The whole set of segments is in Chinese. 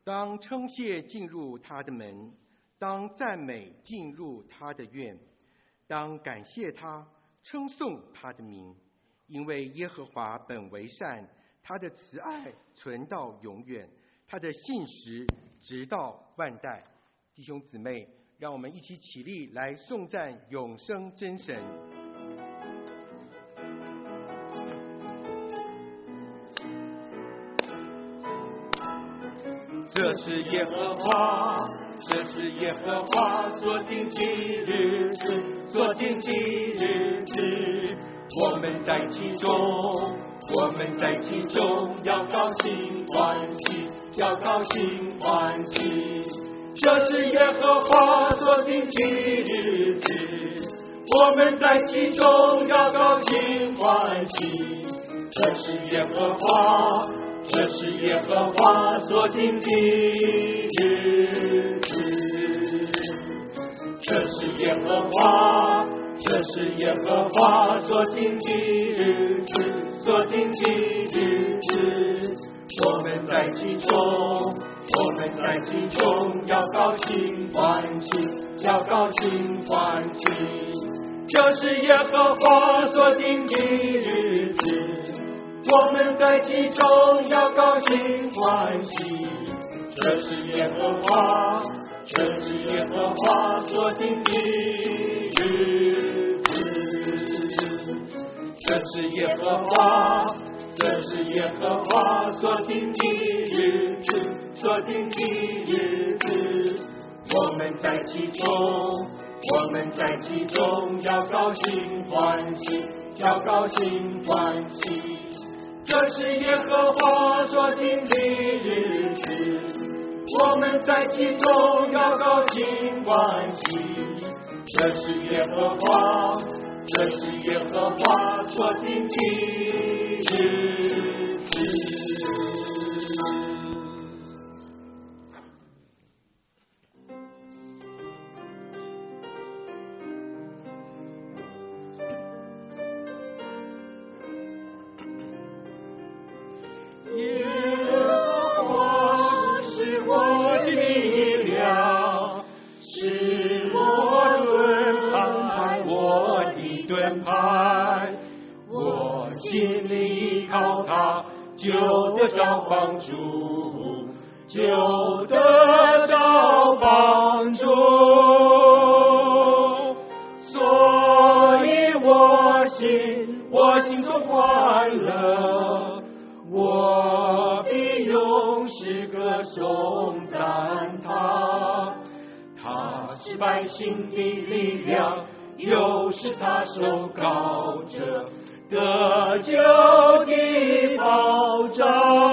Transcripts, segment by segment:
当称谢进入他的门，当赞美进入他的院，当感谢他，称颂他的名，因为耶和华本为善，他的慈爱存到永远，他的信实直到万代。弟兄姊妹，让我们一起起立来颂赞永生真神。 这是耶和华，这是耶和华所定的日子，所定的日子，我们在其中，我们在其中要高兴欢喜，要高兴欢喜。这是耶和华所定的日子，我们在其中要高兴欢喜。这是耶和华，这是耶和华所定的日子，这是耶和华，这是耶和华所定的日子，所定的日子，我们在其中，我们在其中要高兴欢喜，要高兴欢喜。这是耶和华所定的日子，我们在其中要高兴欢喜。这是耶和华，这是耶和华所定的日子，这是耶和华，这是耶和华所定的日子，所定的日子，我们在其中，我们在其中要高兴欢喜，要高兴欢喜。这是耶和华所定的日子，我们在其中要高兴欢喜。这是耶和华，这是耶和华所定的日子。我心里依靠他，就得着帮助，就得着帮助。所以我心中欢乐，我必用诗歌颂赞他。他是百姓的力量，又是他手高者得救的保障。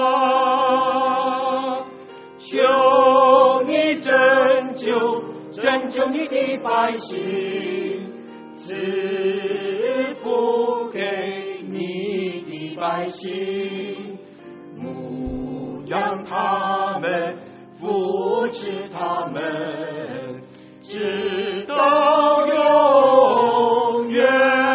求你拯救，拯救你的百姓，赐福给你的百姓，牧养他们，扶持他们，直到永远。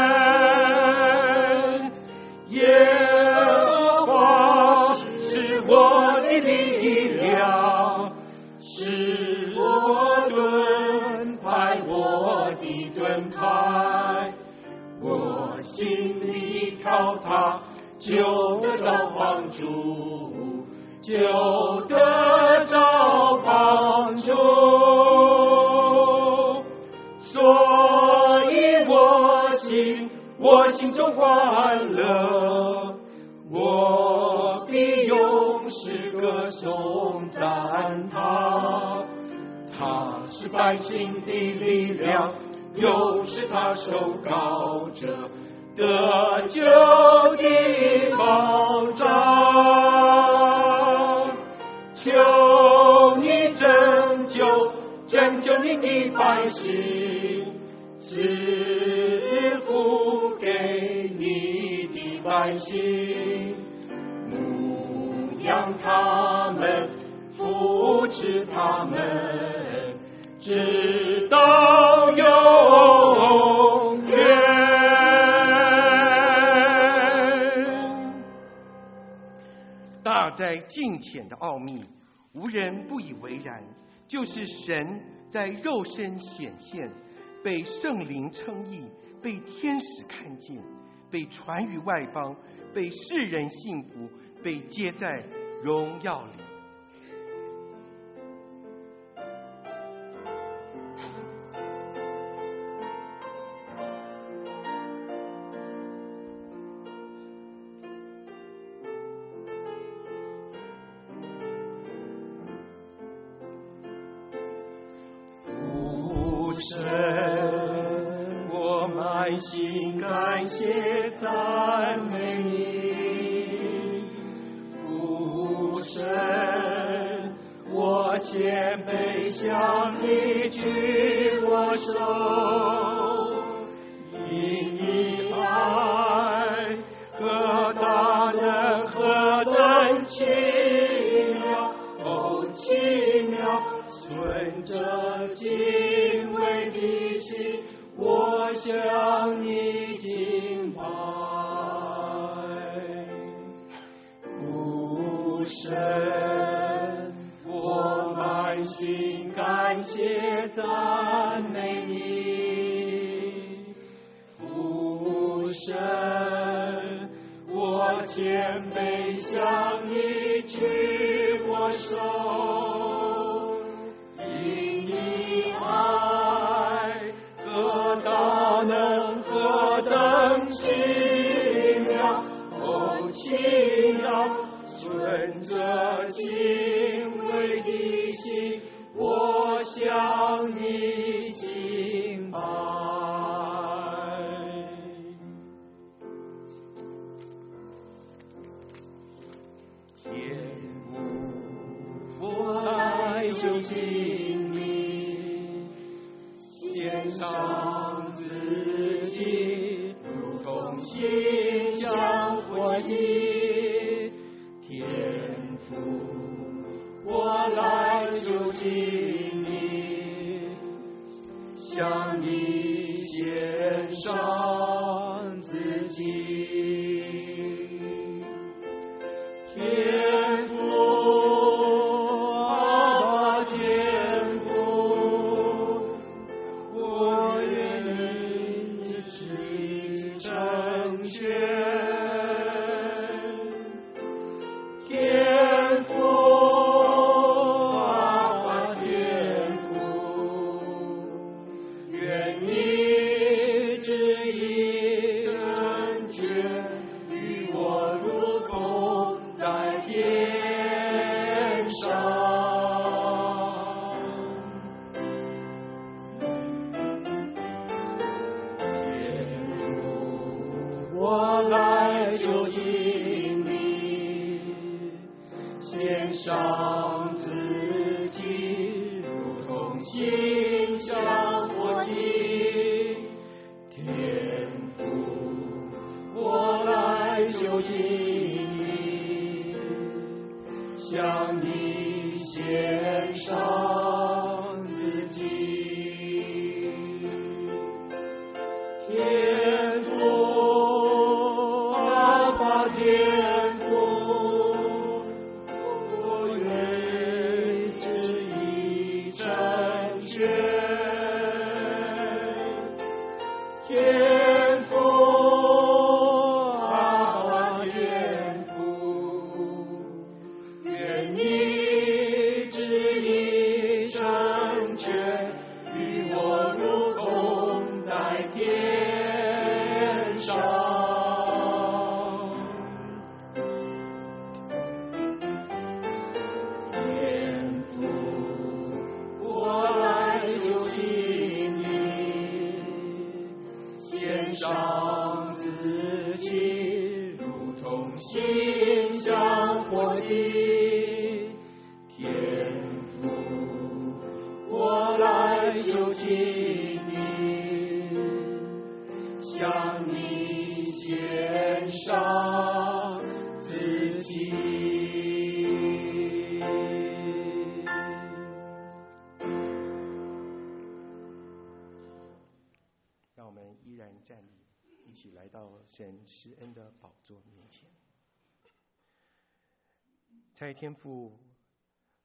耶和华是我的力量，是我盾牌，我的盾牌。我心里依靠他，就得着帮助，就得着帮助。所以我心中欢乐，我必用诗歌颂赞他。他是百姓的力量，又是他手高者得救的保障。求你拯救，拯救你的百姓，赐福给你的百姓，牧养他们，扶持他们，直到永远。 大哉敬虔的奥秘！ 无人不以为然，就是神在肉身显现，被圣灵称义，被天使看见，被传于外邦，被世人信服，被接在荣耀里。 我满心感谢赞美你，父神，我谦卑向你举我手，因你爱何大能，何等奇妙，哦奇妙，顺着敬畏的心，我向你敬拜。父神，我满心感谢赞美你。父神，我谦卑向你举我手，因你爱何大能，何等奇妙，哦奇妙，顺着敬畏的心，我向你敬拜。天父，我来就近你，献上自己，如同馨香火祭。天父，我来就近你，向你献上自己。天父，阿爸天父，我愿因你旨意成全。天父，阿爸天父，愿你旨意成全，与我如同在天上。天父，我来就近你，献上自己，如同馨香火祭。天父，我来就近你，向你献上自己。天父，阿爸天父，我愿旨意成全。天父，阿爸天父，愿你旨意成全，与我如同在天上。天父，我来就近你，献上自己，如同馨香火祭。天父，我来就近你，向你献上自己。 让我们依然站立，一起来到神施恩的宝座面前。在天父，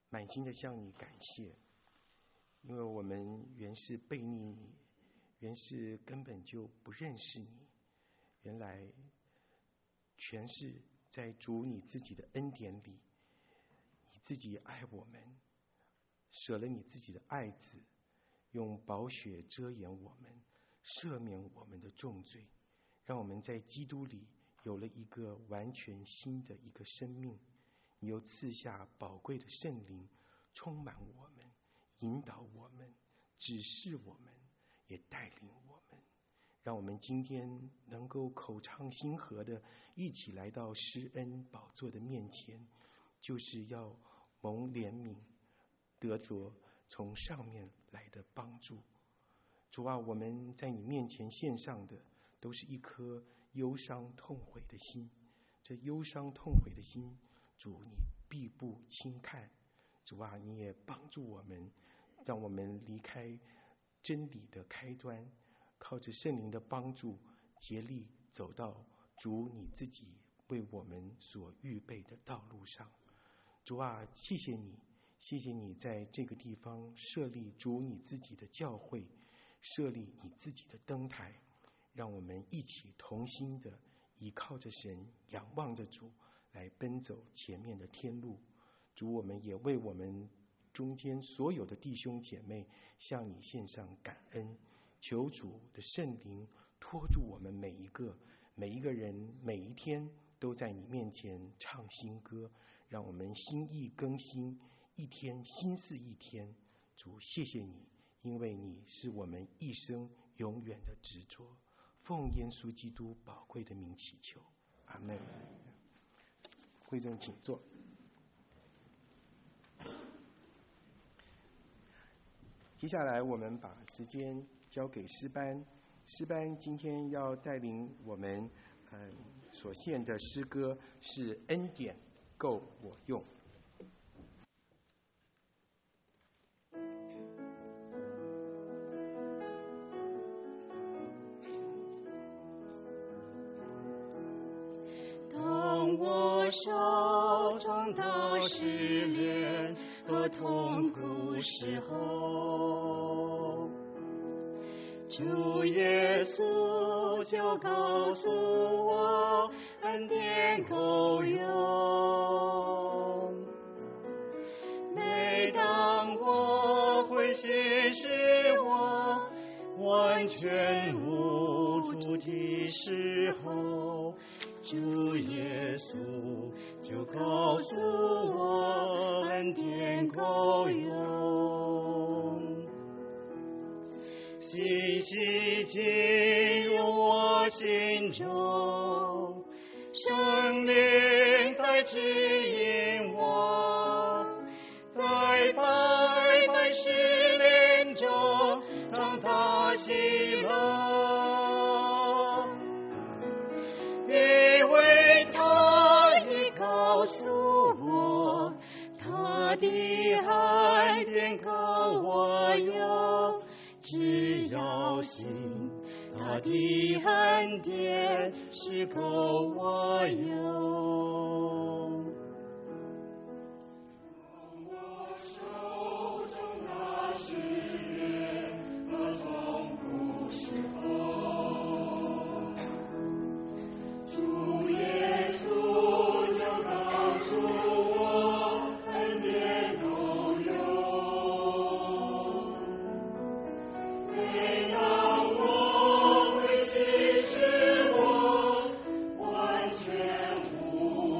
满心的向你感谢，因为我们原是背逆你，原是根本就不认识你，原来全是在主你自己的恩典里，你自己爱我们，舍了你自己的爱子，用宝血遮掩我们，赦免我们的重罪，让我们在基督里有了一个完全新的一个生命。你又赐下宝贵的圣灵，充满我们，引导我们，指示我们，也带领我们，让我们今天能够口唱心和的一起来到施恩宝座的面前，就是要蒙怜悯，得着从上面来的帮助。主啊，我们在你面前献上的都是一颗忧伤痛悔的心，这忧伤痛悔的心，主你必不轻看。主啊，你也帮助我们，让我们离开真理的开端，靠着圣灵的帮助，竭力走到主你自己为我们所预备的道路上。主啊，谢谢你，谢谢你在这个地方设立主你自己的教会，设立你自己的灯台，让我们一起同心的依靠着神，仰望着主，来奔走前面的天路。主，我们也为我们中间所有的弟兄姐妹向你献上感恩，求主的圣灵托住我们每一个人，每一天都在你面前唱新歌，让我们心意更新，一天新似一天。主，谢谢你，因为你是我们一生永远的执着。奉耶稣基督宝贵的名祈求，阿们。会众请坐。接下来我们把时间交给诗班，诗班今天要带领我们所献的诗歌是恩典够我用。 当我手中的试炼和痛苦时候，主耶稣就告诉我，恩典够用。每当我会心使我完全无助的时候，主耶稣就告诉我，恩典够用。信息进入我心中，圣灵在指引我，在百般试炼中长大喜乐，因为他已告诉我，他的恩典够我用，只要信，他的恩典是够我用。我手中的试炼和痛苦时候，主耶稣就告诉我，恩典够用。每当我会心使我完全无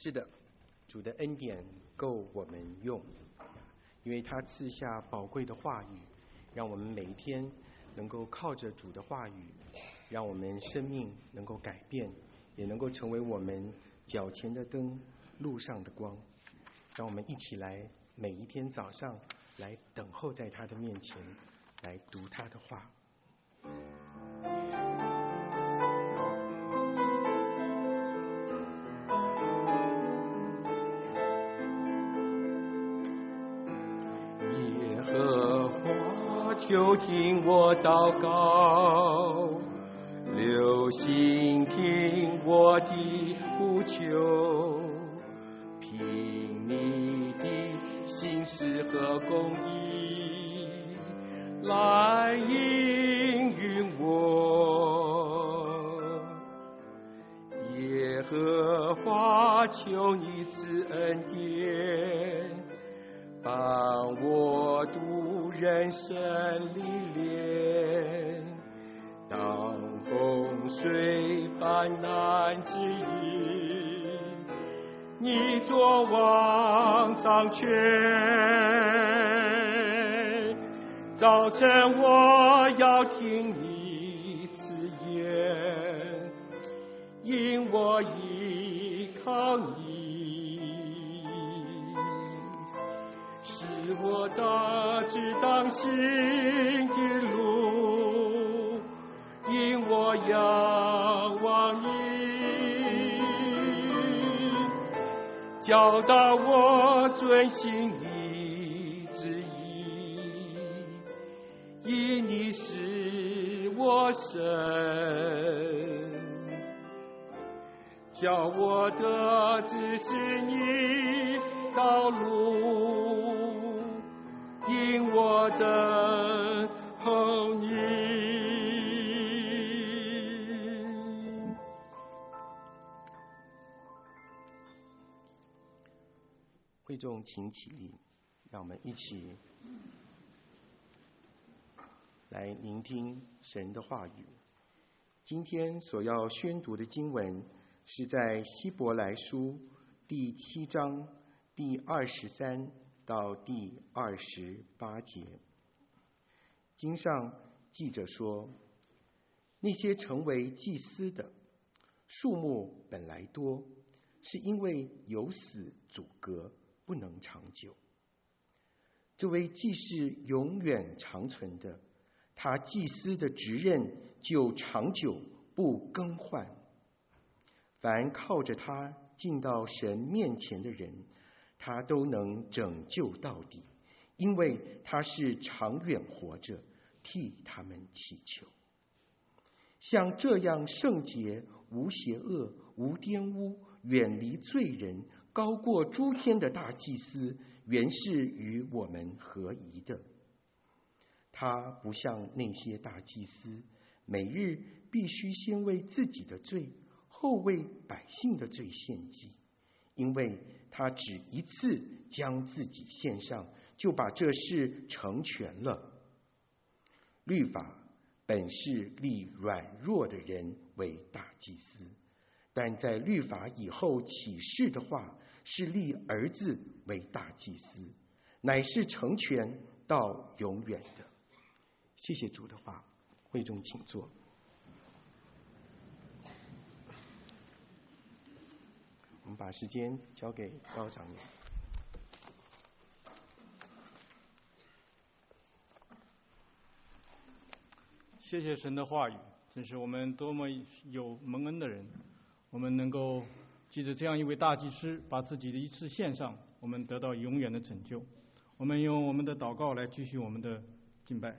是的，主的恩典够我们用，因为他赐下宝贵的话语，让我们每一天能够靠着主的话语，让我们生命能够改变，也能够成为我们脚前的灯，路上的光。让我们一起来，每一天早上来等候在他的面前，来读他的话。耶和华，求听我祷告，留心听我的呼求，凭你的信实和公义来应允我。耶和华，求你赐恩典，帮我度人生历练，当洪水泛滥之日，你作王掌权。早晨我要听你赐言，因我依靠你，使我大致当行的路，因我仰望你，教导我遵行你旨意，因你是我神，叫我得知是你道路，因我等候你。会众请起立，让我们一起来聆听神的话语。今天所要宣读的经文是在希伯来书第7章第23到第28节。经上记着说，那些成为祭司的数目本来多，是因为有死阻隔，不能长久。这位既是永远长存的，他祭司的职任就长久不更换。凡靠着他进到神面前的人，他都能拯救到底，因为他是长远活着，替他们祈求。像这样圣洁、无邪恶、无玷污、远离罪人、高过诸天的大祭司，原是与我们合宜的。他不像那些大祭司，每日必须先为自己的罪，后为百姓的罪献祭，因为他只一次将自己献上，就把这事成全了。律法本是立软弱的人为大祭司，但在律法以后启示的话，是立儿子为大祭司，乃是成全到永远的。谢谢主的话，会众请坐。我们把时间交给高长老。 谢谢神的话语，真是我们多么有蒙恩的人，我们能够记着这样一位大祭司，把自己的一次献上，我们得到永远的拯救。我们用我们的祷告来继续我们的敬拜。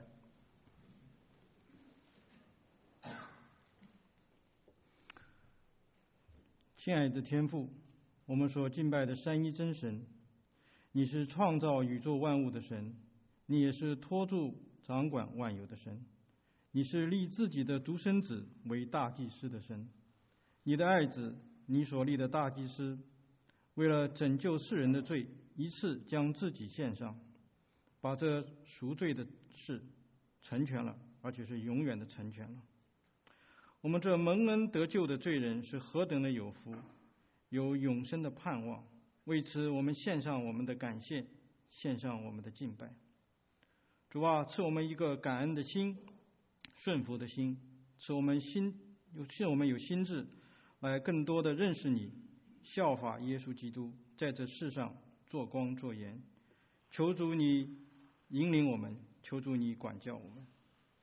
亲爱的天父，我们所敬拜的三一真神，你是创造宇宙万物的神，你也是托住掌管万有的神，你是立自己的独生子为大祭司的神。你的爱子，你所立的大祭司，为了拯救世人的罪，一次将自己献上，把这赎罪的事成全了，而且是永远的成全了。我们这蒙恩得救的罪人是何等的有福！ 有永生的盼望。为此，我们献上我们的感谢，献上我们的敬拜。主啊，赐我们一个感恩的心，顺服的心，使我们有心智来更多的认识你，效法耶稣基督，在这世上做光做盐。求主你引领我们，求主你管教我们。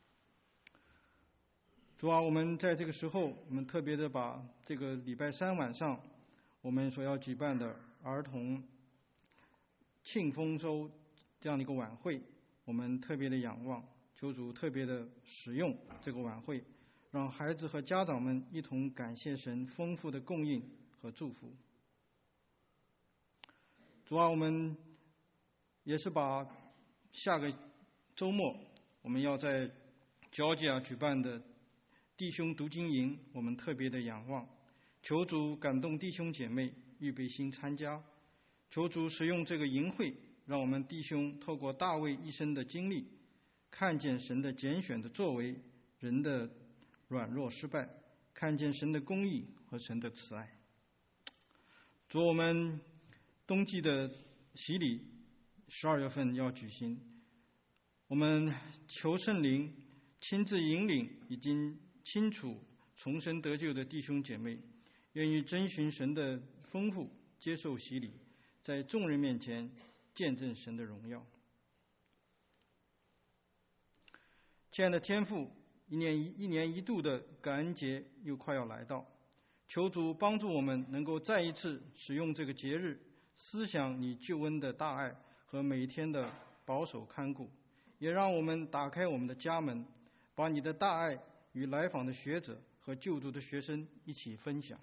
主啊，我们在这个时候，我们特别的把这个礼拜三晚上我们所要举办的儿童庆丰收这样的一个晚会，我们特别的仰望，求主特别的使用这个晚会，让孩子和家长们一同感谢神丰富的供应和祝福。主啊，我们也是把下个周末我们要在乔治亚举办的弟兄读经营，我们特别的仰望，求主感动弟兄姐妹预备心参加，求主使用这个营会，让我们弟兄透过大卫一生的经历，看见神的拣选的作为，人的软弱失败，看见神的公义和神的慈爱。主，我们冬季的洗礼12月份要举行，我们求圣灵亲自引领已经清楚重生得救的弟兄姐妹，愿意遵循神的吩咐，接受洗礼，在众人面前见证神的荣耀。亲爱的天父，一年一度的感恩节又快要来到，求主帮助我们能够再一次使用这个节日，思想你救恩的大爱和每天的保守看顾，也让我们打开我们的家门，把你的大爱与来访的学者和就读的学生一起分享。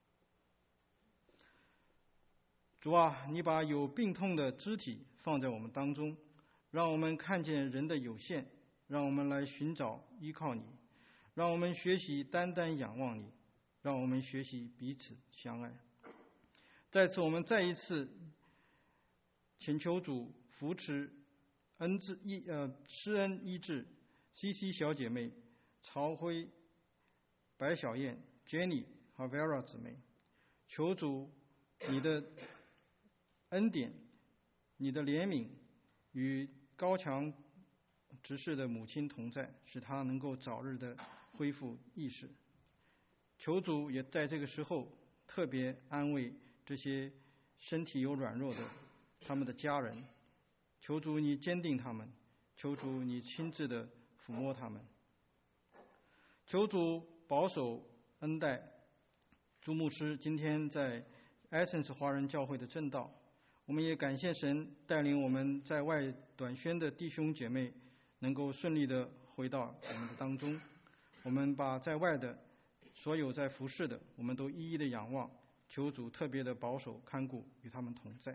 主啊，你把有病痛的肢体放在我们当中，让我们看见人的有限，让我们来寻找依靠你，让我们学习单单仰望你，让我们学习彼此相爱。在此，我们再一次请求主扶持施恩医治 CC 小姐妹、曹辉、白小燕、Jenny 和 Vera 姊妹，求主你的恩典、你的怜悯与高强执事的母亲同在，使她能够早日的恢复意识。求主也在这个时候特别安慰这些身体有软弱的他们的家人，求主你坚定他们，求主你亲自的抚摸他们，求主保守恩待朱牧师今天在 Essence 华人教会的正道。我们也感谢神带领我们在外短宣的弟兄姐妹能够顺利的回到我们的当中。我们把在外的所有在服侍的，我们都一一的仰望，求主特别的保守看顾，与他们同在。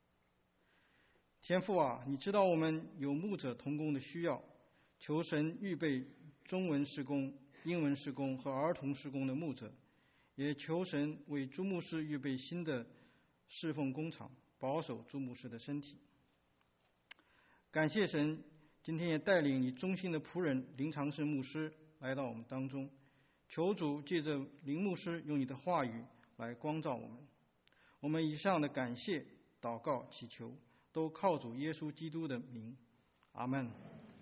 天父啊，你知道我们有牧者同工的需要，求神预备中文事工、英文事工和儿童事工的牧者，也求神为朱牧师预备新的侍奉工场，保守朱牧师的身体。感谢神，今天也带领你忠心的仆人林长胜牧师来到我们当中，求主借着林牧师用你的话语来光照我们。我们以上的感谢、祷告、祈求，都靠主耶稣基督的名，阿们。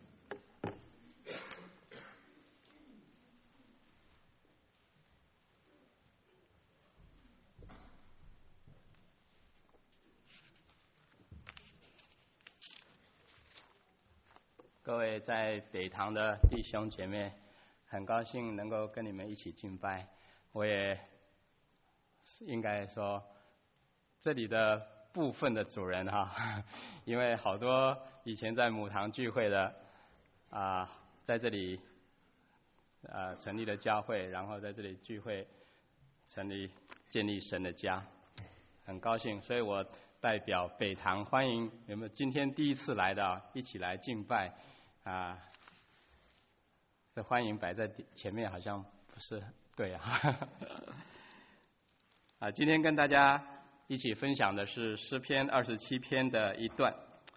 各位在北堂的弟兄姐妹，很高兴能够跟你们一起敬拜。我也应该说这里的部分的主人哈，因为好多以前在母堂聚会的在这里成立了教会，然后在这里聚会，建立神的家，很高兴。所以我代表北堂欢迎你们今天第一次来的一起来敬拜。这欢迎摆在前面好像不是对啊。今天跟大家一起分享的是诗篇27篇的一段，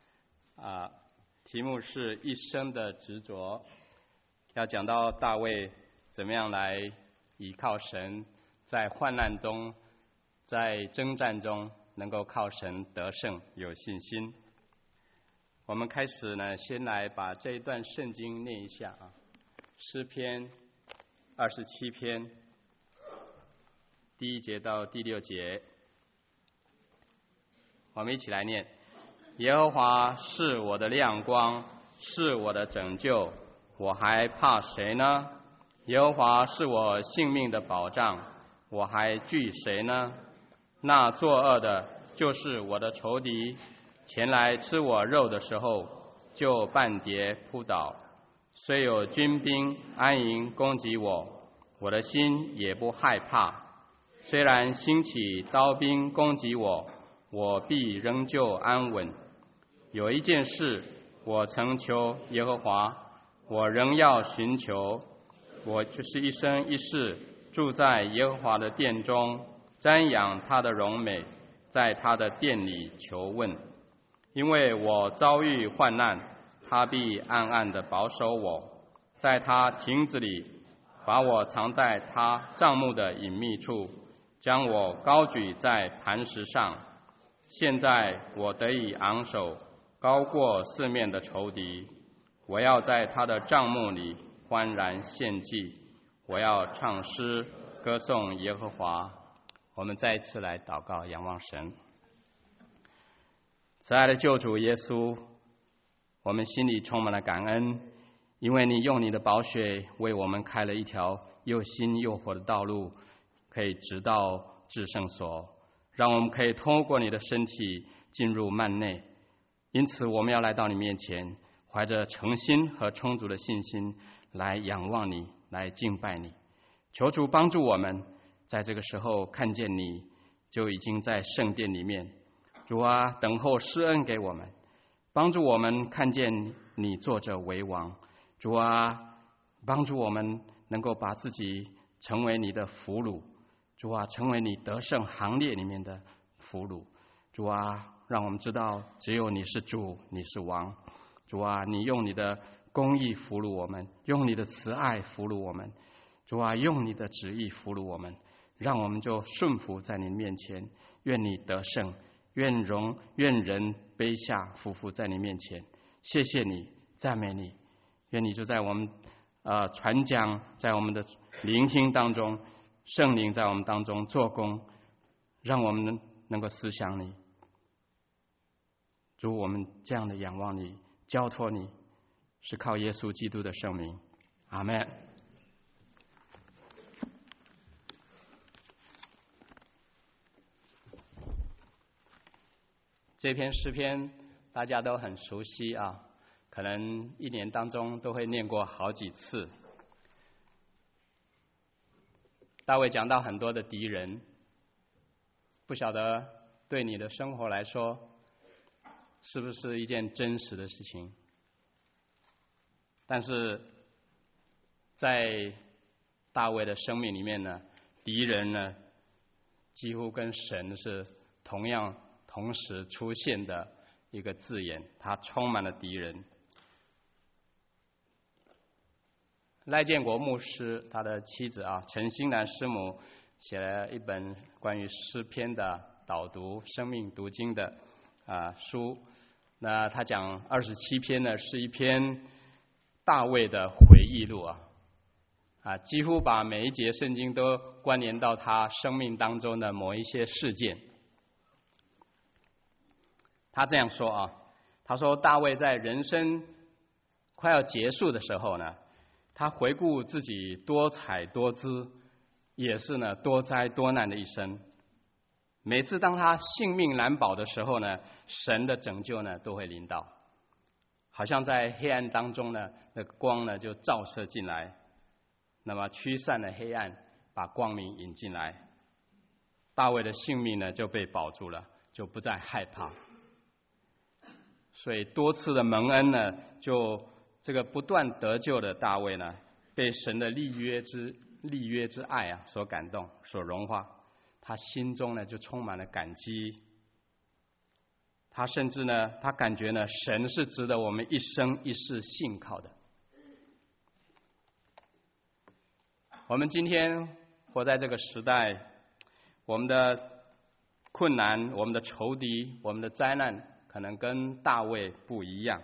题目是一生的执着，要讲到大卫怎么样来倚靠神，在患难中在征战中能够靠神得胜，有信心。我们开始呢，先来把这一段圣经念一下啊，诗篇27篇第1节到第6节，我们一起来念。耶和华是我的亮光，是我的拯救，我还怕谁呢？耶和华是我性命的保障，我还惧谁呢？那作恶的就是我的仇敌，前来吃我肉的时候，就半跌扑倒。虽有军兵安营攻击我，我的心也不害怕。虽然兴起刀兵攻击我，我必仍旧安稳。有一件事我曾求耶和华，我仍要寻求，我就是一生一世住在耶和华的殿中，瞻仰他的荣美，在他的殿里求问。因为我遭遇患难，他必暗暗地保守我，在他亭子里把我藏在他帐幕的隐秘处，将我高举在磐石上。现在我得以昂首，高过四面的仇敌。我要在他的帐幕里欢然献祭，我要唱诗歌颂耶和华。我们再一次来祷告，仰望神。慈爱的救主耶稣，我们心里充满了感恩，因为你用你的宝血为我们开了一条又新又活的道路，可以直到至圣所，让我们可以通过你的身体进入幔内。因此我们要来到你面前，怀着诚心和充足的信心来仰望你，来敬拜你。求主帮助我们在这个时候看见你就已经在圣殿里面。主啊，等候施恩给我们，帮助我们看见你坐着为王。主啊，帮助我们能够把自己成为你的俘虏。主啊，成为你得胜行列里面的俘虏。主啊，让我们知道只有你是主，你是王。主啊，你用你的公义俘虏我们，用你的慈爱俘虏我们。主啊，用你的旨意俘虏我们，让我们就顺服在你面前。愿你得胜，愿人卑下俯伏在你面前。谢谢你，赞美你。愿你就在我们传讲，在我们的聆听当中，圣灵在我们当中做工，让我们能够思想你。主，我们这样的仰望你，交托你，是靠耶稣基督的圣名。阿们。这篇诗篇大家都很熟悉啊，可能一年当中都会念过好几次。大卫讲到很多的敌人，不晓得对你的生活来说是不是一件真实的事情？但是在大卫的生命里面呢，敌人呢几乎跟神是同时出现的一个字眼，他充满了敌人。赖建国牧师他的妻子陈新兰师母写了一本关于诗篇的导读生命读经的书。那他讲27篇呢是一篇大卫的回忆录几乎把每一节圣经都关联到他生命当中的某一些事件。他这样说他说大卫在人生快要结束的时候呢，他回顾自己多彩多姿，也是呢多灾多难的一生。每次当他性命难保的时候呢，神的拯救呢都会临到，好像在黑暗当中呢，那个光呢就照射进来，那么驱散了黑暗，把光明引进来。大卫的性命呢就被保住了，就不再害怕。所以多次的蒙恩呢，就这个不断得救的大卫呢，被神的立约之爱所感动，所融化。他心中呢就充满了感激。他甚至呢，他感觉呢，神是值得我们一生一世信靠的。我们今天活在这个时代，我们的困难、我们的仇敌、我们的灾难，可能跟大卫不一样。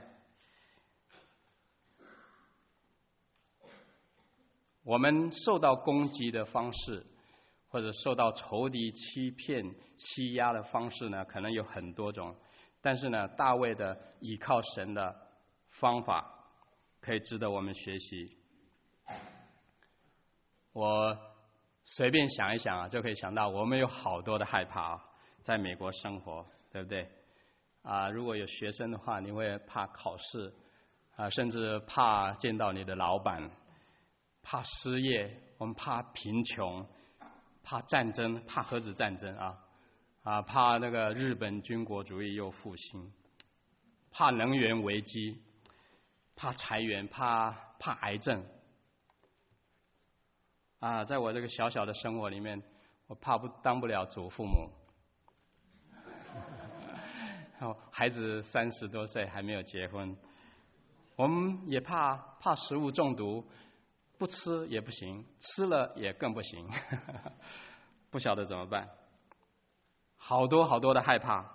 我们受到攻击的方式，或者受到仇敌欺骗、欺压的方式呢，可能有很多种。但是呢，大卫的依靠神的方法，可以值得我们学习。我随便想一想啊，就可以想到我们有好多的害怕啊，在美国生活，对不对？如果有学生的话，你会怕考试甚至怕见到你的老板，怕失业，我们怕贫穷，怕战争，怕核子战争怕那个日本军国主义又复兴，怕能源危机，怕裁员，怕癌症在我这个小小的生活里面，我怕当不了祖父母孩子30多岁还没有结婚，我们也怕食物中毒，不吃也不行，吃了也更不行不晓得怎么办，好多好多的害怕。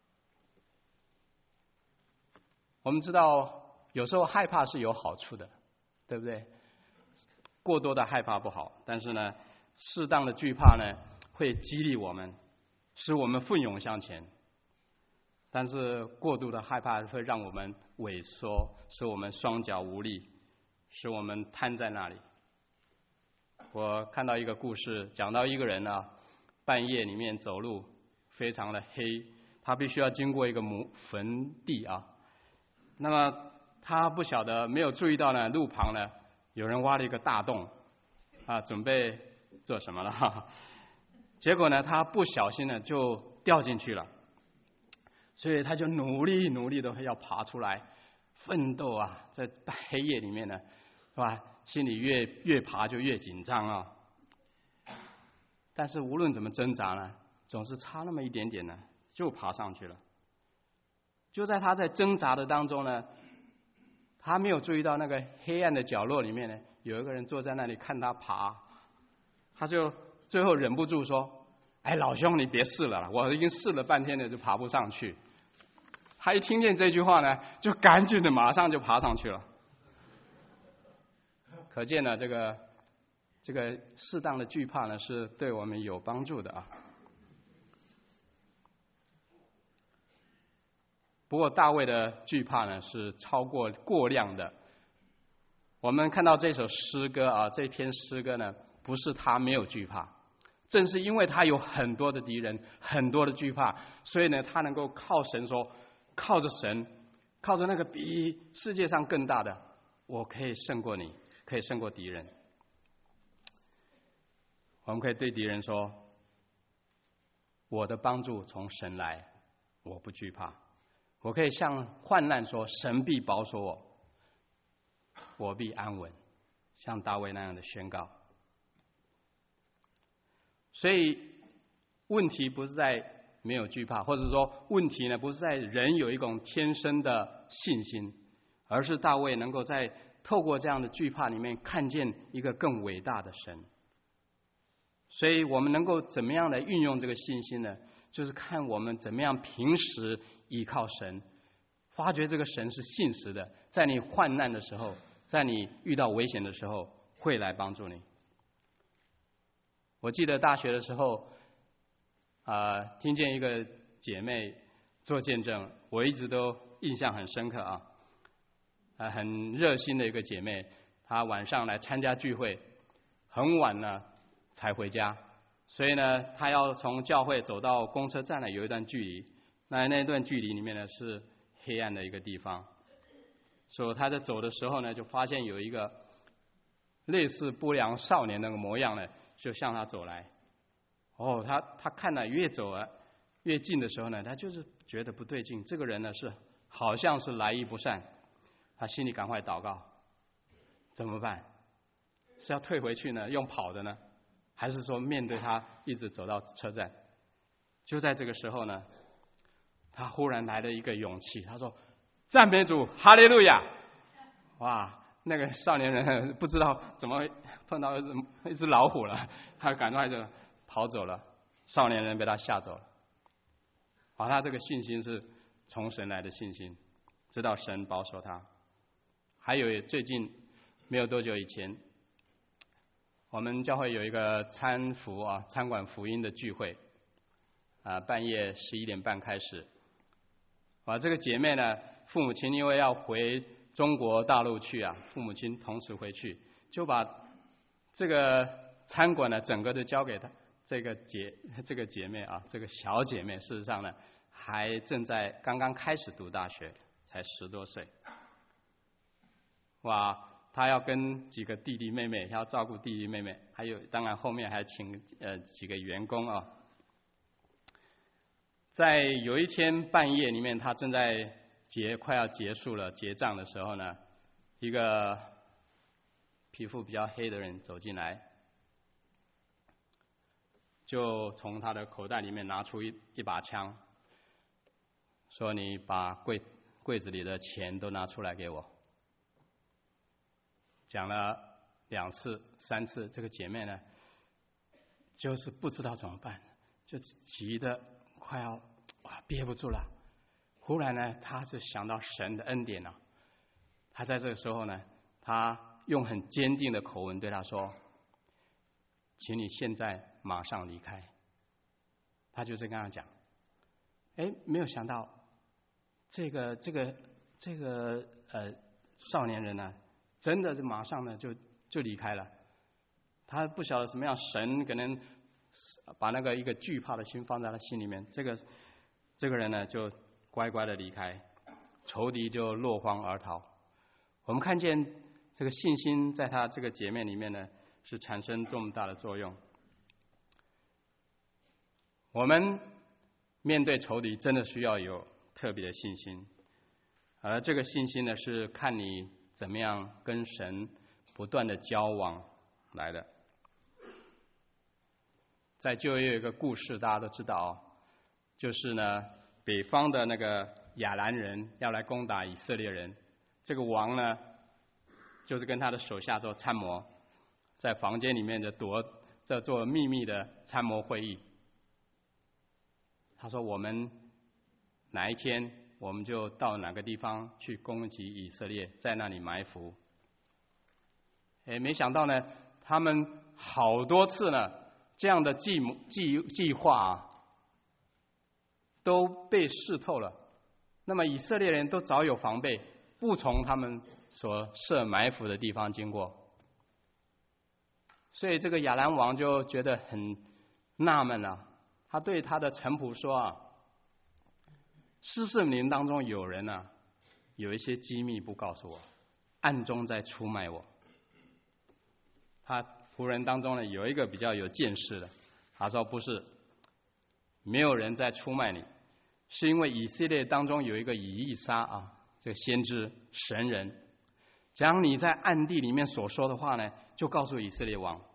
我们知道有时候害怕是有好处的，对不对？过多的害怕不好，但是呢，适当的惧怕呢，会激励我们，使我们奋勇向前。但是过度的害怕会让我们萎缩，使我们双脚无力，使我们瘫在那里。我看到一个故事，讲到一个人半夜里面走路非常的黑，他必须要经过一个坟地那么他不晓得，没有注意到呢，路旁呢有人挖了一个大洞准备做什么了结果呢，他不小心呢就掉进去了，所以他就努力的要爬出来，奋斗在黑夜里面呢，是吧？心里越爬就越紧张但是无论怎么挣扎呢，总是差那么一点点呢，就爬上去了。就在他在挣扎的当中呢，他没有注意到那个黑暗的角落里面呢，有一个人坐在那里看他爬，他就最后忍不住说：“哎，老兄，你别试了，我已经试了半天了，就爬不上去。”他一听见这句话呢，就赶紧的马上就爬上去了。可见呢，这个适当的惧怕呢，是对我们有帮助的不过大卫的惧怕呢，是过量的。我们看到这首诗歌这篇诗歌呢，不是他没有惧怕，正是因为他有很多的敌人，很多的惧怕，所以呢，他能够靠神说，靠着神，靠着那个比世界上更大的，我可以胜过你，可以胜过敌人。我们可以对敌人说：“我的帮助从神来，我不惧怕。”我可以向患难说：“神必保守我，我必安稳。”像大卫那样的宣告。所以问题不是在没有惧怕，或者说问题呢不是在人有一种天生的信心，而是大卫能够在透过这样的惧怕里面看见一个更伟大的神。所以我们能够怎么样来运用这个信心呢？就是看我们怎么样平时依靠神，发觉这个神是信实的，在你患难的时候，在你遇到危险的时候，会来帮助你。我记得大学的时候听见一个姐妹做见证，我一直都印象很深刻很热心的一个姐妹，她晚上来参加聚会，很晚呢才回家，所以呢，她要从教会走到公车站呢有一段距离，那段距离里面呢是黑暗的一个地方，所以她在走的时候呢，就发现有一个类似不良少年那个模样呢，就向她走来。她看了越走越近的时候呢，她就是觉得不对劲，这个人呢好像是来意不善，她心里赶快祷告，怎么办？是要退回去呢，用跑的呢，还是说面对他一直走到车站？就在这个时候呢，他忽然来了一个勇气，他说：“赞美主，哈利路亚！”哇，那个少年人不知道怎么碰到一只老虎了，他赶快就跑走了。少年人被他吓走了。 他这个信心是从神来的信心，知道神保守他。还有最近没有多久以前，我们教会有一个餐馆福音的聚会，半夜11点半开始。这个姐妹呢，父母亲因为要回中国大陆去父母亲同时回去，就把这个餐馆呢整个都交给她这个姐妹这个小姐妹，事实上呢还正在刚刚开始读大学，才10多岁。她要跟几个弟弟妹妹，要照顾弟弟妹妹，还有当然后面还请几个员工在有一天半夜里面，他正在快要结束了结账的时候呢，一个皮肤比较黑的人走进来，就从他的口袋里面拿出一把枪，说：“你把柜子里的钱都拿出来给我。”讲了2次3次，这个姐妹呢，就是不知道怎么办，就急得快要憋不住了。忽然呢，他就想到神的恩典他在这个时候呢，他用很坚定的口吻对他说：“请你现在马上离开。”他就这跟他讲。没有想到这个少年人呢，真的是马上呢就离开了。他不晓得什么样，神可能把那个一个惧怕的心放在他心里面，这个人呢就乖乖的离开，仇敌就落荒而逃。我们看见这个信心在他这个姐妹里面呢，是产生这么大的作用。我们面对仇敌真的需要有特别的信心，而这个信心呢，是看你怎么样跟神不断的交往来的。在旧约有一个故事，大家都知道就是呢，北方的那个亚兰人要来攻打以色列人，这个王呢，就是跟他的手下做参谋，在房间里面在做秘密的参谋会议。他说：“我们哪一天我们就到哪个地方去攻击以色列，在那里埋伏。”没想到呢，他们好多次呢，这样的计划都被试透了。那么以色列人都早有防备，不从他们所设埋伏的地方经过。所以这个亚兰王就觉得很纳闷他对他的臣仆说是不是你们当中有人有一些机密不告诉我，暗中在出卖我？他仆人当中呢，有一个比较有见识的，他说：“不是，没有人在出卖你，是因为以色列当中有一个以利沙这个先知神人，将你在暗地里面所说的话呢，就告诉以色列王。”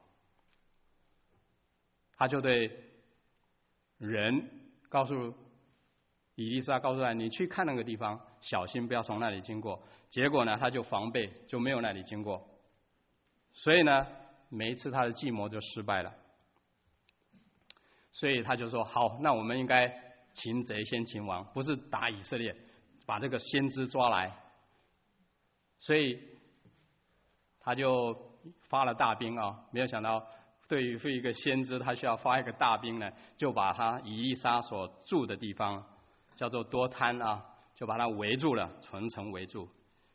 他就对人告诉以利沙，告诉他：“你去看那个地方，小心不要从那里经过。”结果呢，他就防备，就没有那里经过。所以呢，每一次他的计谋就失败了。所以他就说：“好，那我们应该擒贼先擒王，不是打以色列，把这个先知抓来。”所以他就发了大兵没有想到对于一个先知，他需要发一个大兵呢，就把他以利沙所住的地方叫做多滩就把他围住了，层层围住。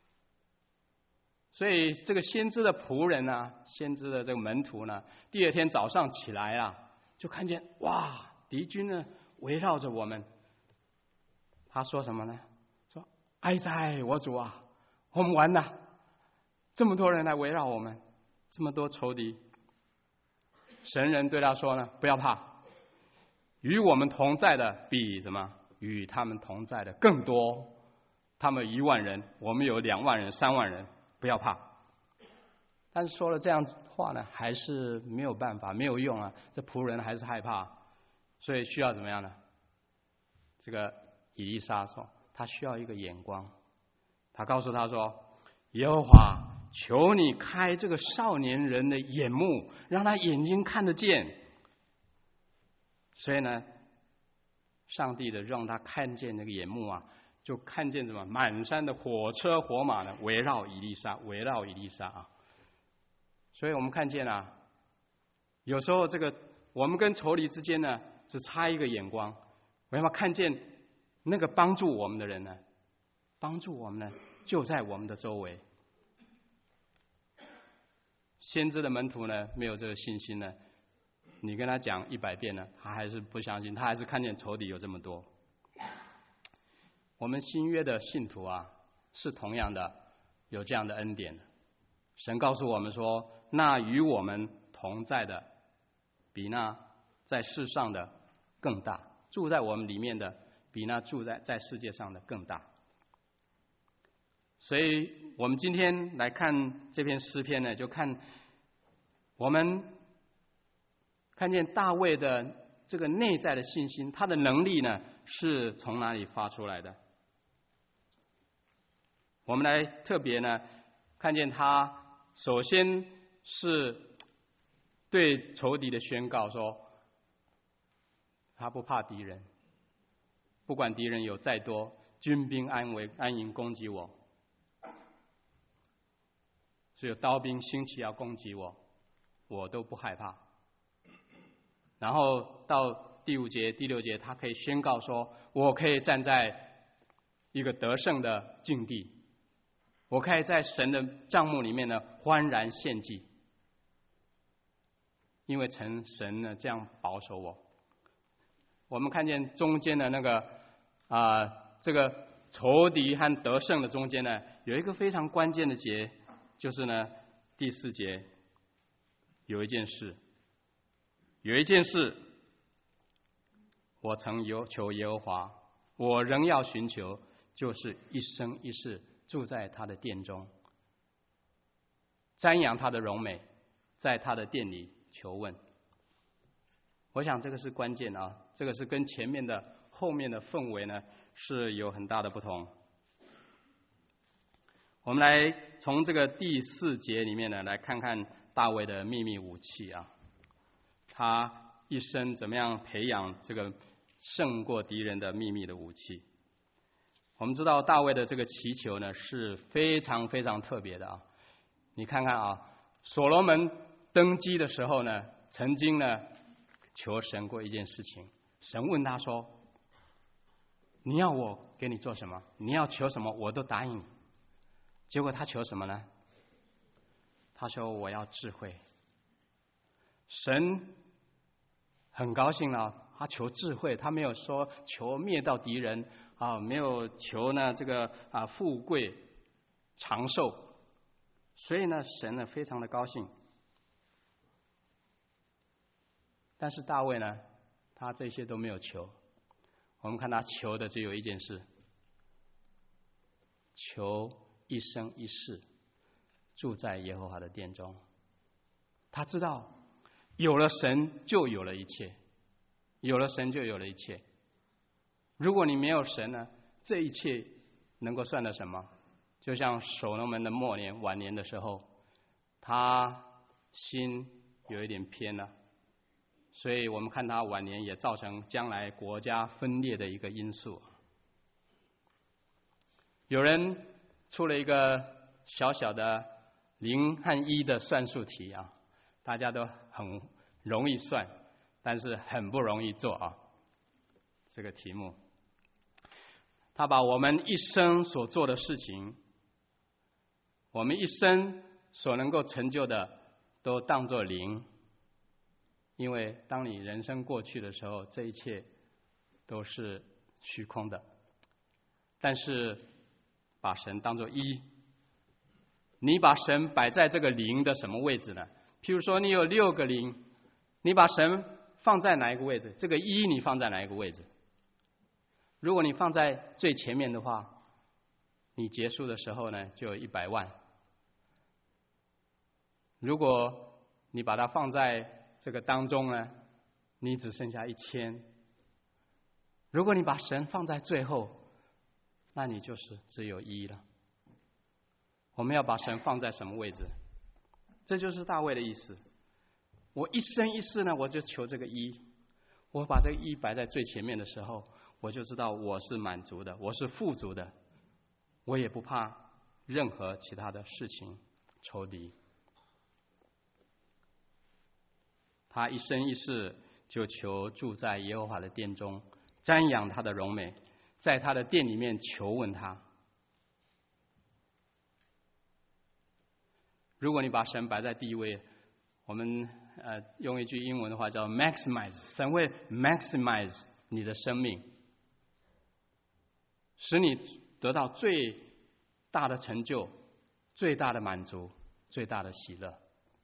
所以这个先知的仆人先知的这个门徒呢，第二天早上起来就看见敌军呢围绕着我们。他说什么呢？说：“哀哉，我主我们完了，这么多人来围绕我们，这么多仇敌。”神人对他说呢：“不要怕，与我们同在的比什么？与他们同在的更多。他们1万人，我们有2万人、3万人，不要怕。”但是说了这样话呢，还是没有办法，没有用这仆人还是害怕，所以需要怎么样呢？这个以利沙说，他需要一个眼光。他告诉他说：“耶和华，求你开这个少年人的眼目，让他眼睛看得见。”所以呢， 上帝的让他看见那个眼目啊，就看见什么满山的火车火马呢，围绕以利沙，围绕以利沙啊。所以我们看见啊，有时候这个我们跟仇敌之间呢，只差一个眼光，我们要看见那个帮助我们的人呢，帮助我们呢，就在我们的周围。先知的门徒呢，没有这个信心呢，你跟他讲100遍呢，他还是不相信，他还是看见仇敌有这么多。我们新约的信徒啊，是同样的有这样的恩典。神告诉我们说，那与我们同在的，比那在世上的更大；住在我们里面的，比那住在世界上的更大。所以我们今天来看这篇诗篇呢，就看我们看见大卫的这个内在的信心，他的能力呢是从哪里发出来的？我们来特别呢看见他首先是对仇敌的宣告说，他不怕敌人，不管敌人有再多，军兵安营攻击我，只有刀兵兴起要攻击我，我都不害怕。然后到第5节、第6节，他可以宣告说，我可以站在一个得胜的境地，我可以在神的帐幕里面呢欢然献祭，因为神呢这样保守我。我们看见中间的那个这个仇敌和得胜的中间呢，有一个非常关键的节，就是呢第4节，有一件事，我曾求耶和华，我仍要寻求，就是一生一世住在他的殿中，瞻仰他的荣美，在他的殿里求问。我想这个是关键啊，这个是跟前面的后面的氛围呢是有很大的不同。我们来从这个第4节里面呢，来看看大卫的秘密武器啊，他一生怎么样培养这个胜过敌人的秘密的武器。我们知道大卫的这个祈求呢是非常非常特别的啊。你看看啊，所罗门登基的时候呢，曾经呢求神过一件事情，神问他说，你要我给你做什么？你要求什么我都答应你。结果他求什么呢？他说我要智慧。神很高兴了，他求智慧，他没有说求灭到敌人啊，没有求呢这个富贵长寿。所以呢神呢非常的高兴。但是大卫呢，他这些都没有求。我们看他求的只有一件事，求一生一世住在耶和华的殿中。他知道有了神就有了一切，有了神就有了一切。如果你没有神呢，这一切能够算得什么？就像所罗门的晚年的时候，他心有一点偏了，所以我们看他晚年也造成将来国家分裂的一个因素。有人出了一个小小的0和1的算术题啊，大家都很容易算，但是很不容易做啊。这个题目，他把我们一生所做的事情，我们一生所能够成就的，都当作0，因为当你人生过去的时候，这一切都是虚空的。但是把神当作1，你把神摆在这个0的什么位置呢？譬如说你有6个0，你把神放在哪一个位置？这个1你放在哪一个位置？如果你放在最前面的话，你结束的时候呢就有100万。如果你把它放在这个当中呢，你只剩下1000。如果你把神放在最后，那你就是只有1了。我们要把神放在什么位置？这就是大卫的意思。我一生一世呢，我就求这个1。我把这个1摆在最前面的时候， 我就知道我是满足的，我是富足的，我也不怕任何其他的事情仇敌。他一生一世就求住在耶和华的殿中，瞻仰他的荣美，在他的殿里面求问他。如果你把神摆在第一位，我们用一句英文的话叫 maximize， 神会 maximize 你的生命，使你得到最大的成就、最大的满足、最大的喜乐。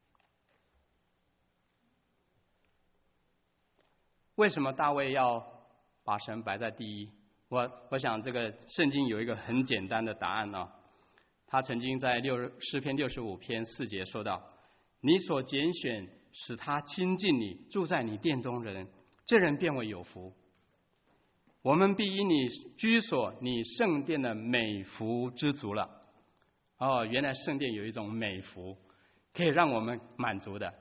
为什么大卫要把神摆在第一？我想这个圣经有一个很简单的答案啊。他曾经在诗篇65篇4节说到：你所拣选使他亲近你，住在你殿中的人，这人便为有福。我们必因你居所，你圣殿的美福知足了。哦，原来圣殿有一种美福，可以让我们满足的。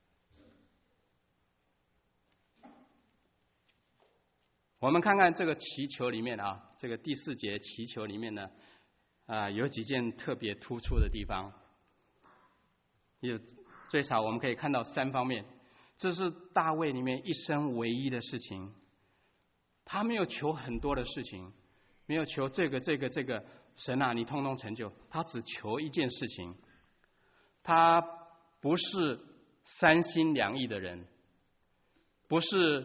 我们看看这个祈求里面啊，这个第4节祈求里面呢，有几件特别突出的地方。最少我们可以看到3方面，这是大卫里面一生唯一的事情。他没有求很多的事情，没有求这个，神啊，你通通成就。他只求一件事情。他不是3心2意的人，不是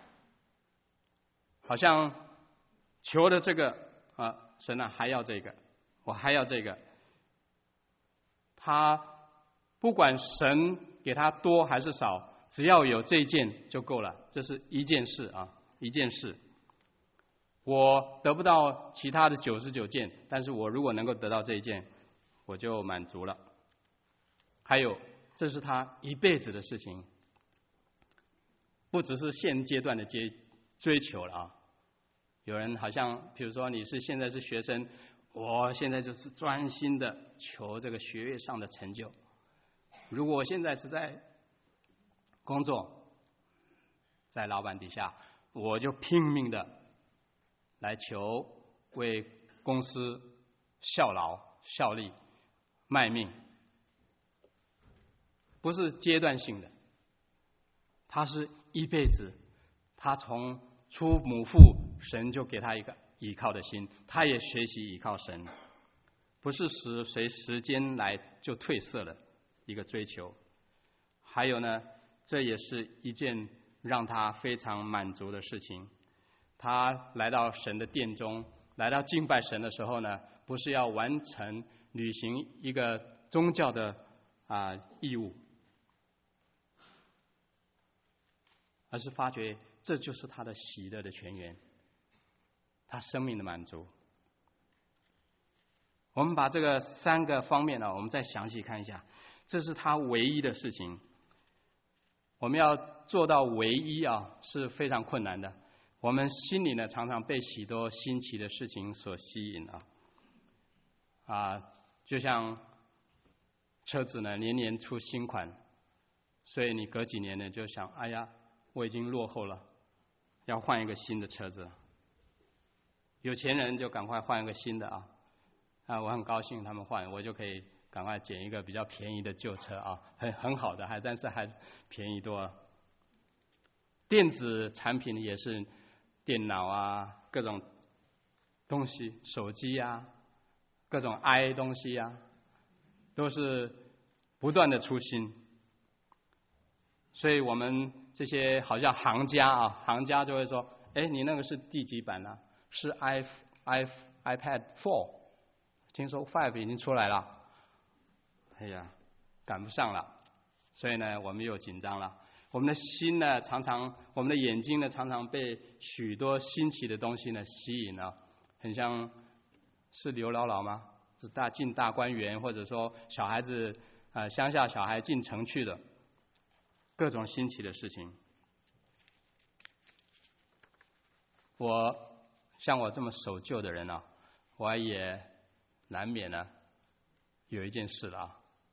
好像求的这个神啊，还要这个，我还要这个。他不管神给他多还是少，只要有这一件就够了。这是一件事啊，一件事。我得不到其他的99件，但是我如果能够得到这一件，我就满足了。还有，这是他一辈子的事情，不只是现阶段的追求了啊。有人好像，比如说你现在是学生，我现在就是专心的求这个学业上的成就。如果我现在是在工作，在老板底下，我就拼命的来求为公司效劳、效力、卖命，不是阶段性的，他是一辈子。他从出母腹，神就给他一个倚靠的心，他也学习倚靠神，不是随时间来就褪色了一个追求。还有呢，这也是一件让他非常满足的事情。他来到神的殿中，来到敬拜神的时候呢，不是要完成履行一个宗教的义务，而是发觉这就是他的喜乐的泉源，他生命的满足。我们把这个3个方面呢，我们再详细看一下。这是他唯一的事情。我们要做到唯一是非常困难的。我们心里呢，常常被许多新奇的事情所吸引就像车子呢，年年出新款，所以你隔几年呢，就想，哎呀，我已经落后了，要换一个新的车子。有钱人就赶快换一个新的我很高兴他们换，我就可以赶快捡一个比较便宜的旧车很好的，但是还是便宜多了。电子产品也是，电脑各种东西，手机各种 i 东西都是不断的出新。所以我们这些好像行家就会说，你那个是第几版是 iPad 4，听说 5 已经出来了，哎呀，赶不上了。所以呢，我们又紧张了。我们的心呢，我们的眼睛呢，常常被许多新奇的东西呢吸引了，很像是刘姥姥吗？是进大观园，或者说小孩子乡下小孩进城去的，各种新奇的事情。像我这么守旧的人我也难免有一件事了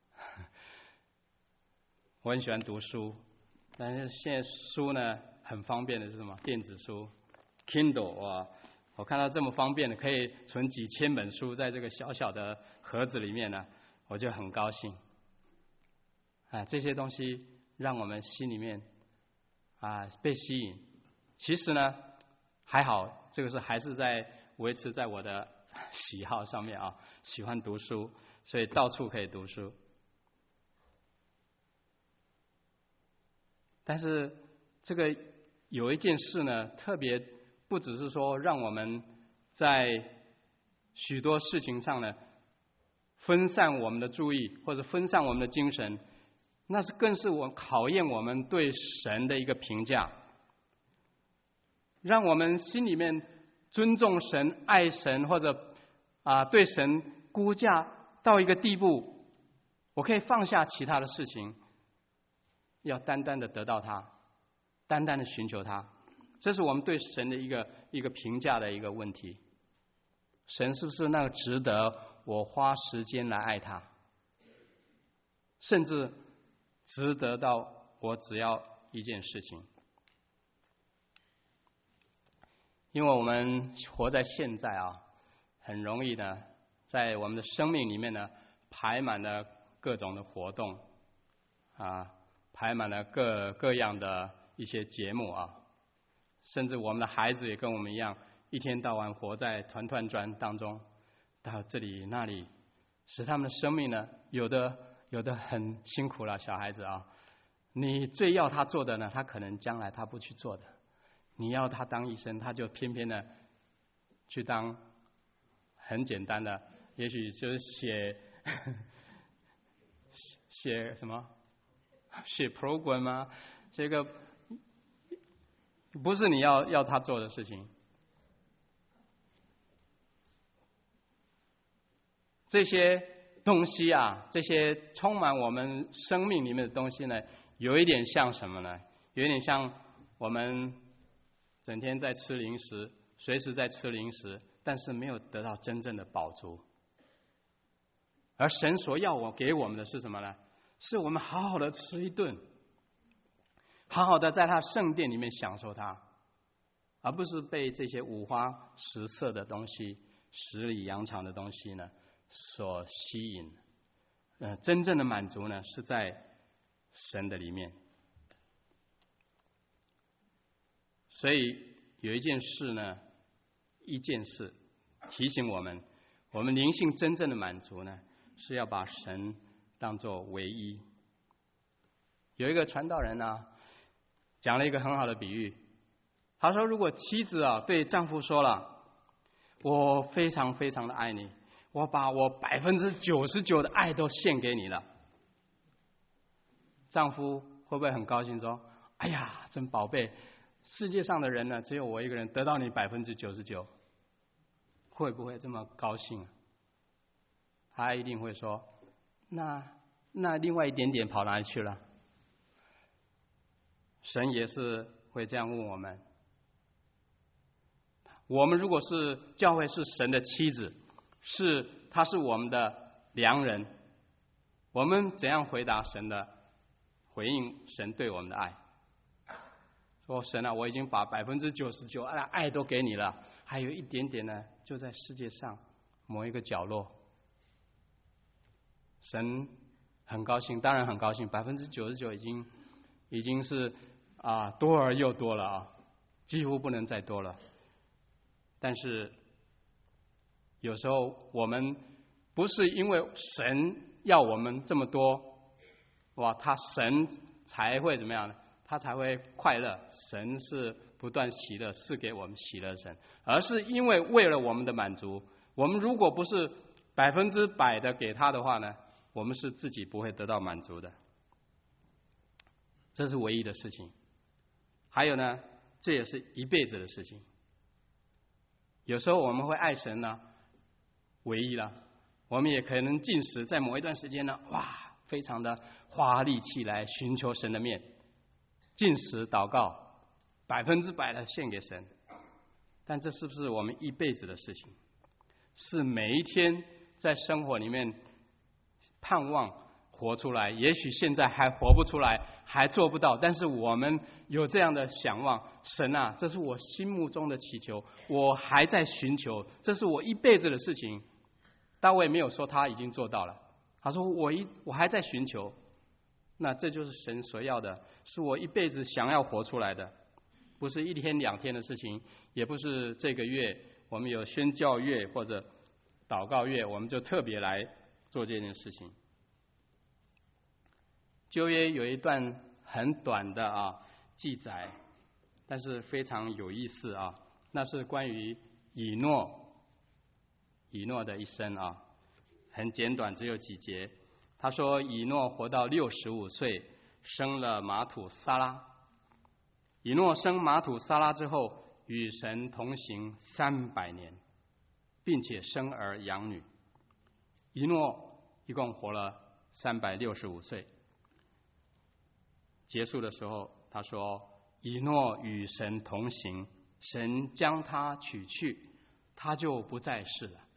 我很喜欢读书，但是现在书呢很方便的是什么？电子书， Kindle 我看到这么方便的，可以存几千本书在这个小小的盒子里面呢，我就很高兴。这些东西让我们心里面被吸引。其实呢还好，这个还是在维持在我的喜好上面喜欢读书，所以到处可以读书。但是这个有一件事呢，特别不只是说让我们在许多事情上呢分散我们的注意，或者分散我们的精神，那是更是考验我们对神的一个评价，让我们心里面尊重神、爱神，或者对神估价到一个地步，我可以放下其他的事情，要单单的得到他，单单的寻求他。这是我们对神的一个评价的一个问题。神是不是那个值得我花时间来爱他，甚至值得到我只要一件事情？因为我们活在现在很容易呢，在我们的生命里面呢排满了各种的活动排满了各样的一些节目甚至我们的孩子也跟我们一样，一天到晚活在团团转当中，到这里那里，使他们的生命呢有的很辛苦了。小孩子你最要他做的呢，他可能将来他不去做的。你要他当医生，他就偏偏的去当很简单的，也许就是写什么，写 program 这个不是你要他做的事情。这些东西这些充满我们生命里面的东西呢，有一点像什么呢？有一点像我们整天在吃零食，随时在吃零食，但是没有得到真正的饱足。而神所要给我们的是什么呢？是我们好好的吃一顿，好好的在他圣殿里面享受他，而不是被这些五花十色的东西、十里洋场的东西呢所吸引。真正的满足呢是在神的里面。所以有一件事提醒我们，我们灵性真正的满足呢，是要把神当作唯一。有一个传道人讲了一个很好的比喻，他说，如果妻子对丈夫说了，我非常非常的爱你，我把我99%的爱都献给你了，丈夫会不会很高兴说，哎呀，真宝贝，世界上的人呢，只有我一个人得到你99%，会不会这么高兴？他一定会说，那另外一点点跑哪里去了？神也是会这样问我们。我们如果是教会是神的妻子，他是我们的良人，我们怎样回答神的，回应神对我们的爱？说神我已经把99%的爱都给你了，还有一点点呢，就在世界上某一个角落。神很高兴，当然很高兴，99%已经是多而又多了几乎不能再多了。但是有时候我们不是因为神要我们这么多，神才会怎么样呢？他才会快乐。神是不断喜乐，是给我们喜乐神，而是因为为了我们的满足，我们如果不是100%的给他的话呢，我们是自己不会得到满足的。这是唯一的事情。还有呢，这也是一辈子的事情。有时候我们会爱神呢，唯一了，我们也可能禁食，在某一段时间呢，非常的花力气来寻求神的面，禁食祷告，100%的献给神。但这是不是我们一辈子的事情？是每一天在生活里面盼望活出来，也许现在还活不出来，还做不到，但是我们有这样的想望，神啊，这是我心目中的祈求，我还在寻求，这是我一辈子的事情。大卫没有说他已经做到了，他说我还在寻求，那这就是神所要的，是我一辈子想要活出来的，不是一天两天的事情，也不是这个月我们有宣教月或者祷告月，我们就特别来做这件事情。旧约有一段很短的记载，但是非常有意思啊，那是关于以诺的一生啊，很简短，只有几节。他说以诺活到65岁，生了马土撒拉。以诺生马土撒拉之后，与神同行300年，并且生儿养女。以诺一共活了365岁。结束的时候，他说：“以诺与神同行，神将他取去，他就不在世了。”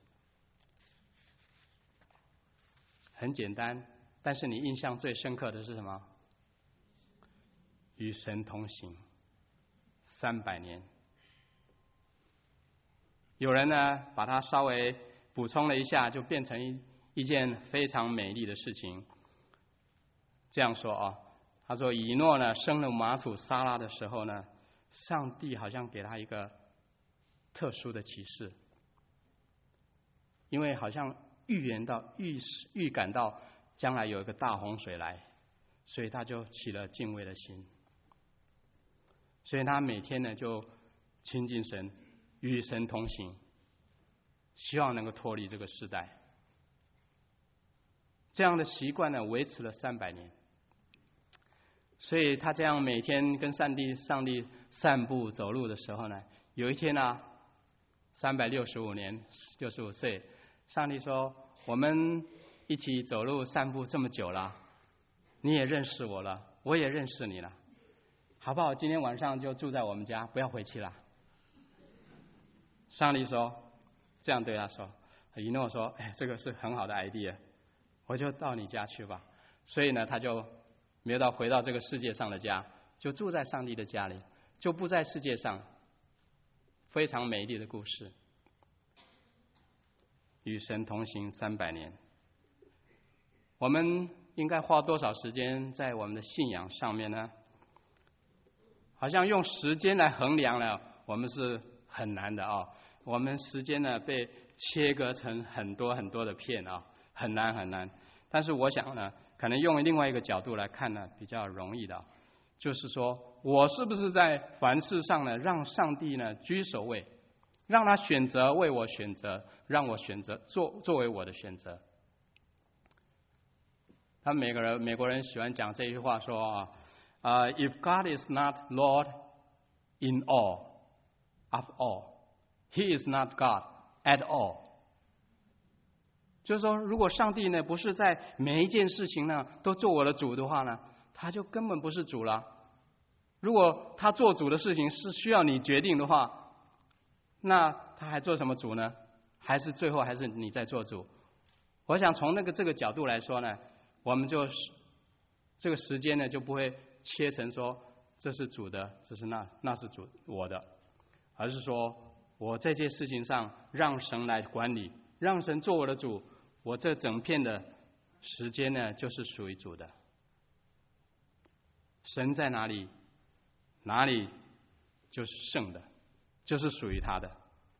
很简单，但是你印象最深刻的是什么？与神同行300年。有人呢，把它稍微补充了一下，就变成一件非常美丽的事情。这样说他说以诺呢生了马土撒拉的时候呢，上帝好像给他一个特殊的启示，因为好像预感到将来有一个大洪水来，所以他就起了敬畏的心，所以他每天呢就亲近神，与神同行，希望能够脱离这个时代。这样的习惯呢维持了300年。所以他这样每天跟上帝散步走路的时候呢，有一天呢，365年65岁，上帝说：“我们一起走路散步这么久了，你也认识我了，我也认识你了，好不好？今天晚上就住在我们家，不要回去了。”上帝说，这样对他说。以诺说：“这个是很好的 idea， 我就到你家去吧。”所以呢，他就没有回到这个世界上的家，就住在上帝的家里，就不在世界上。非常美丽的故事，与神同行300年。我们应该花多少时间在我们的信仰上面呢？好像用时间来衡量了，我们是很难的我们时间呢被切割成很多很多的片很难很难。但是我想呢，可能用另外一个角度来看呢，比较容易的，就是说我是不是在凡事上呢，让上帝呢居首位，让他选择为我选择，让我选择作为我的选择。他们美国人喜欢讲这句话说If God is not Lord in all of all, He is not God at all。就是说，如果上帝呢不是在每一件事情呢都做我的主的话呢，他就根本不是主了。如果他做主的事情是需要你决定的话，那他还做什么主呢？还是最后还是你在做主？我想从这个角度来说呢，我们就这个时间呢就不会切成说这是主的，这是那是主我的，而是说我在这些事情上让神来管理，让神做我的主。我这整片的时间呢，就是属于主的。神在哪里，哪里就是圣的，就是属于他的。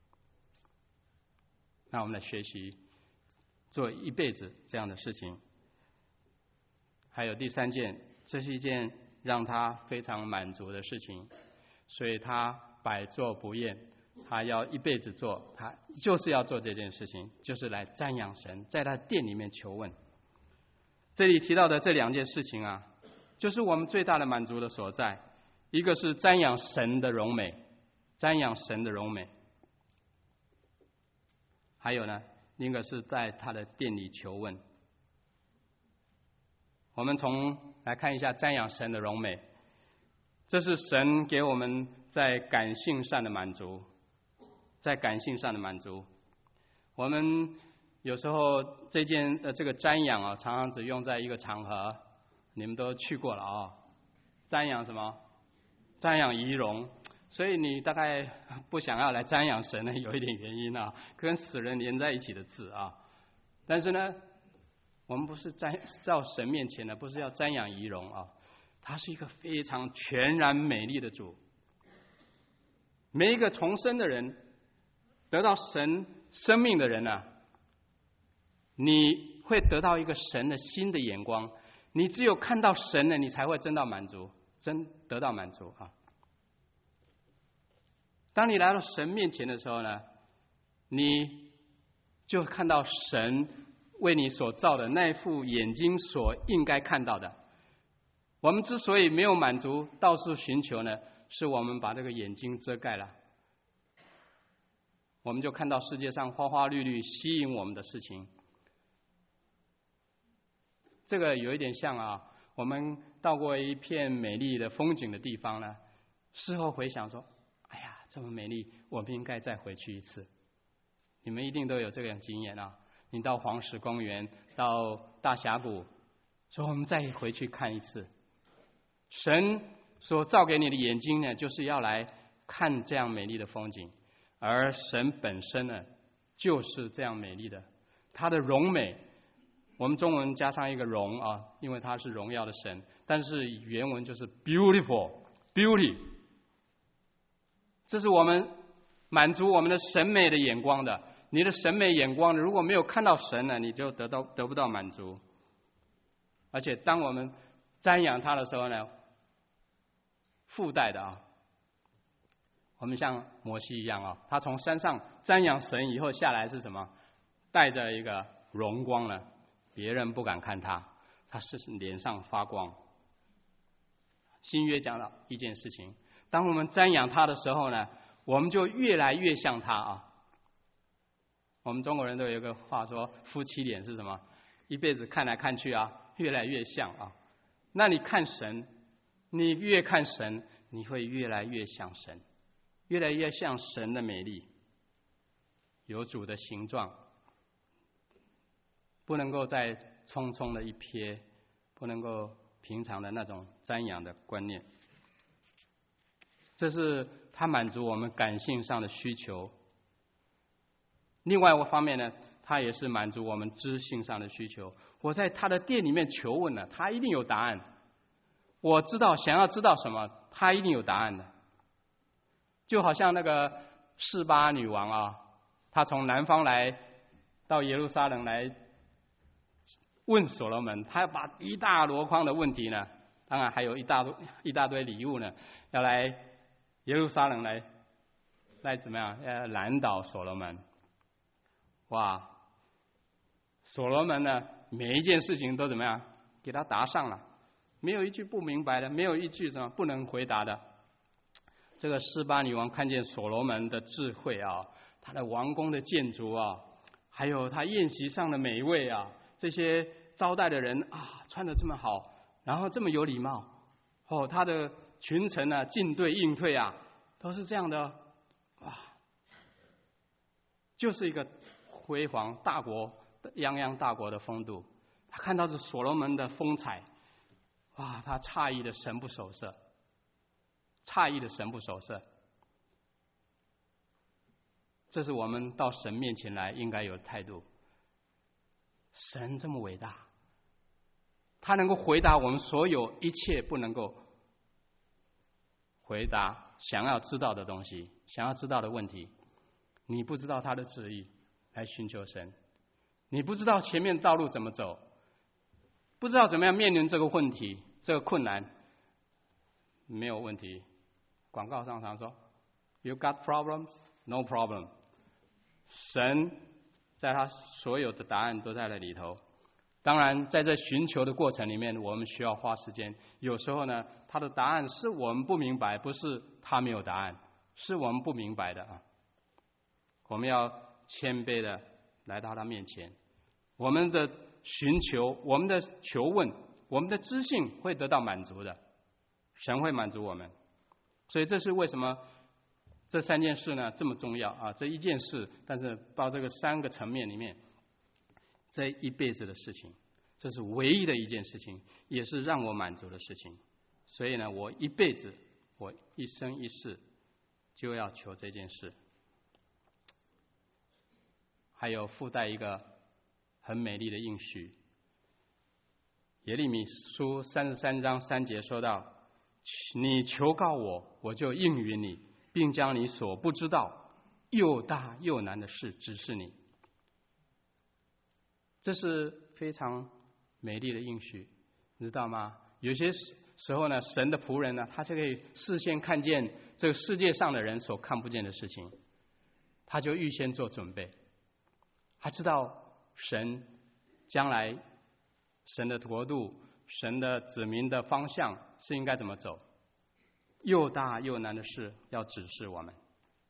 那我们来学习做一辈子这样的事情。还有第3件，这是一件让他非常满足的事情，所以他百做不厌。他要一辈子做，他就是要做这件事情，就是来瞻仰神，在他殿里面求问。这里提到的这2件事情就是我们最大的满足的所在。一个是瞻仰神的荣美，瞻仰神的荣美。还有呢，另一个是在他的殿里求问。我们来看一下瞻仰神的荣美，这是神给我们在感性上的满足。在感性上的满足，我们有时候这个瞻仰啊，常常只用在一个场合，你们都去过了啊。瞻仰什么？瞻仰仪容。所以你大概不想要来瞻仰神呢，有一点原因啊，跟死人连在一起的字啊。但是呢，我们不是到神面前呢，不是要瞻仰仪容啊，他是一个非常全然美丽的主。每一个重生的人，得到神生命的人啊，你会得到一个神的新的眼光。你只有看到神呢，你才会真得到满足啊。当你来到神面前的时候呢，你就看到神为你所造的那副眼睛所应该看到的。我们之所以没有满足，到处寻求呢，是我们把这个眼睛遮盖了，我们就看到世界上花花绿绿吸引我们的事情。这个有一点像啊，我们到过一片美丽的风景的地方呢，事后回想说，哎呀，这么美丽，我们应该再回去一次。你们一定都有这个经验啊！你到黄石公园，到大峡谷，说我们再回去看一次。神所造给你的眼睛呢，就是要来看这样美丽的风景，而神本身呢，就是这样美丽的。他的荣美，我们中文加上一个荣啊，因为他是荣耀的神，但是原文就是 beauty。这是我们满足我们的审美的眼光的。你的审美眼光如果没有看到神呢，你就得不到满足。而且当我们瞻仰他的时候呢，附带的啊，我们像摩西一样啊，他从山上瞻仰神以后下来是什么？带着一个荣光呢，别人不敢看他，他是脸上发光。新约讲了一件事情，当我们瞻仰他的时候呢，我们就越来越像他啊。我们中国人都有一个话说，夫妻脸是什么？一辈子看来看去啊，越来越像啊。那你看神，你越看神，你会越来越像神，越来越像神的美丽，有主的形状，不能够再匆匆的一瞥，不能够平常的那种瞻仰的观念。这是他满足我们感性上的需求。另外一方面呢，他也是满足我们知性上的需求。我在他的殿里面求问了，他一定有答案。我想要知道什么，他一定有答案的。就好像那个示巴女王啊，她从南方来到耶路撒冷来问所罗门，他要把一大箩筐的问题呢，当然还有一大堆礼物呢，要来耶路撒冷来怎么样？难倒所罗门。哇！所罗门呢，每一件事情都怎么样？给他答上了，没有一句不明白的，没有一句什么不能回答的。这个示巴女王看见所罗门的智慧啊，他的王宫的建筑啊，还有他宴席上的美味啊，这些招待的人啊，穿得这么好，然后这么有礼貌，他的群臣啊，进对应退啊，都是这样的，哇，就是一个辉煌大国、泱泱大国的风度。他看到这所罗门的风采，哇，他诧异的神不守舍，这是我们到神面前来应该有的态度。神这么伟大，他能够回答我们所有一切不能够回答想要知道的东西，想要知道的问题。你不知道他的旨意，来寻求神；你不知道前面道路怎么走，不知道怎么样面临这个问题、这个困难，没有问题。广告上常说 "You got problems? No problem." 神在他所有的答案都在那里头。当然，在这寻求的过程里面，我们需要花时间。有时候呢，他的答案是我们不明白，不是他没有答案，是我们不明白的啊。我们要谦卑的来到他面前，我们的寻求、我们的求问、我们的知性会得到满足的，神会满足我们。所以这是为什么这三件事呢这么重要啊？这一件事，但是到这个三个层面里面， 这一辈子的事情，这是唯一的一件事情，也是让我满足的事情。所以呢，我一辈子，我一生一世就要求这件事。还有附带一个很美丽的应许，耶利米书33章3节说到：你求告我，我就应允你，并将你所不知道又大又难的事指示你。这是非常美丽的应许，你知道吗？有些时候呢，神的仆人呢，他就可以事先看见这个世界上的人所看不见的事情，他就预先做准备。他知道神将来神的国度、神的子民的方向是应该怎么走，又大又难的事要指示我们。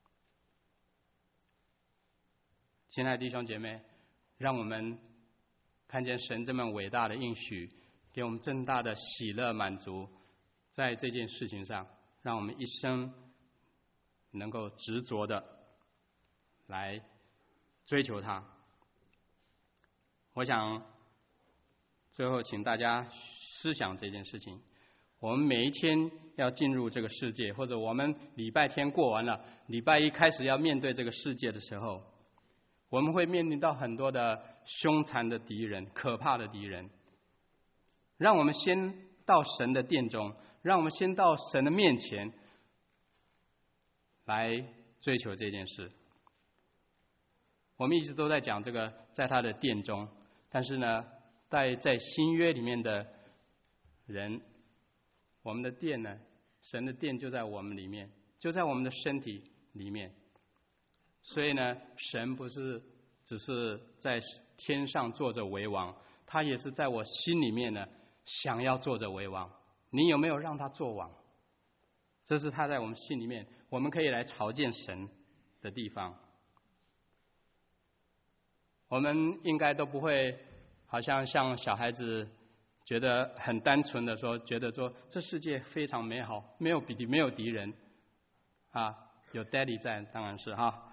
亲爱的弟兄姐妹，让我们看见神这么伟大的应许，给我们这么大的喜乐满足，在这件事情上，让我们一生能够执着的来追求它。我想最后请大家思想这件事情，我们每一天要进入这个世界，或者我们礼拜天过完了，礼拜一开始要面对这个世界的时候，我们会面临到很多的凶残的敌人、可怕的敌人。让我们先到神的殿中，让我们先到神的面前来追求这件事。我们一直都在讲这个在他的殿中，但是呢，在新约里面的人，我们的殿呢，神的殿就在我们里面，就在我们的身体里面。所以呢，神不是只是在天上坐着为王，他也是在我心里面呢，想要坐着为王。你有没有让他做王？这是他在我们心里面，我们可以来朝见神的地方。我们应该都不会好像小孩子觉得很单纯的说，觉得说这世界非常美好，没有敌人啊，有 Daddy 在当然是哈，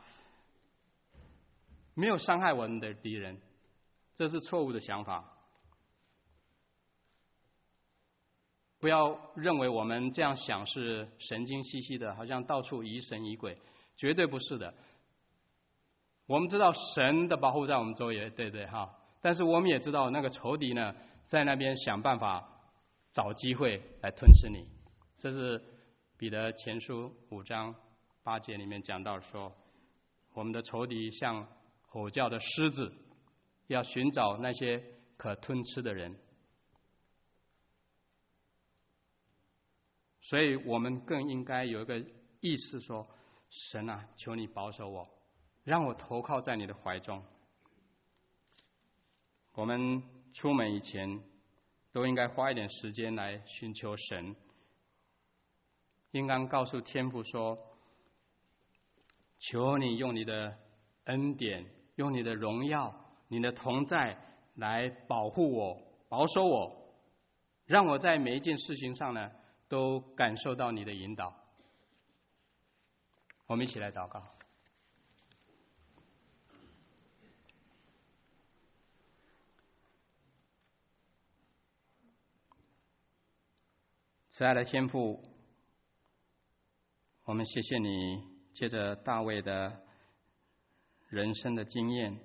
没有伤害我们的敌人，这是错误的想法。不要认为我们这样想是神经兮兮的，好像到处疑神疑鬼，绝对不是的。我们知道神的保护在我们周围，对不对哈？但是我们也知道那个仇敌呢，在那边想办法找机会来吞噬你。这是彼得前书5章8节里面讲到说，我们的仇敌像吼叫的狮子，要寻找那些可吞吃的人。所以我们更应该有一个意识说，神啊，求你保守我，让我投靠在你的怀中。我们出门以前都应该花一点时间来寻求神，应该告诉天父说，求你用你的恩典，用你的荣耀，你的同在来保护我，保守我，让我在每一件事情上呢都感受到你的引导。我们一起来祷告。慈爱的天父，我们谢谢你借着大卫的人生的经验，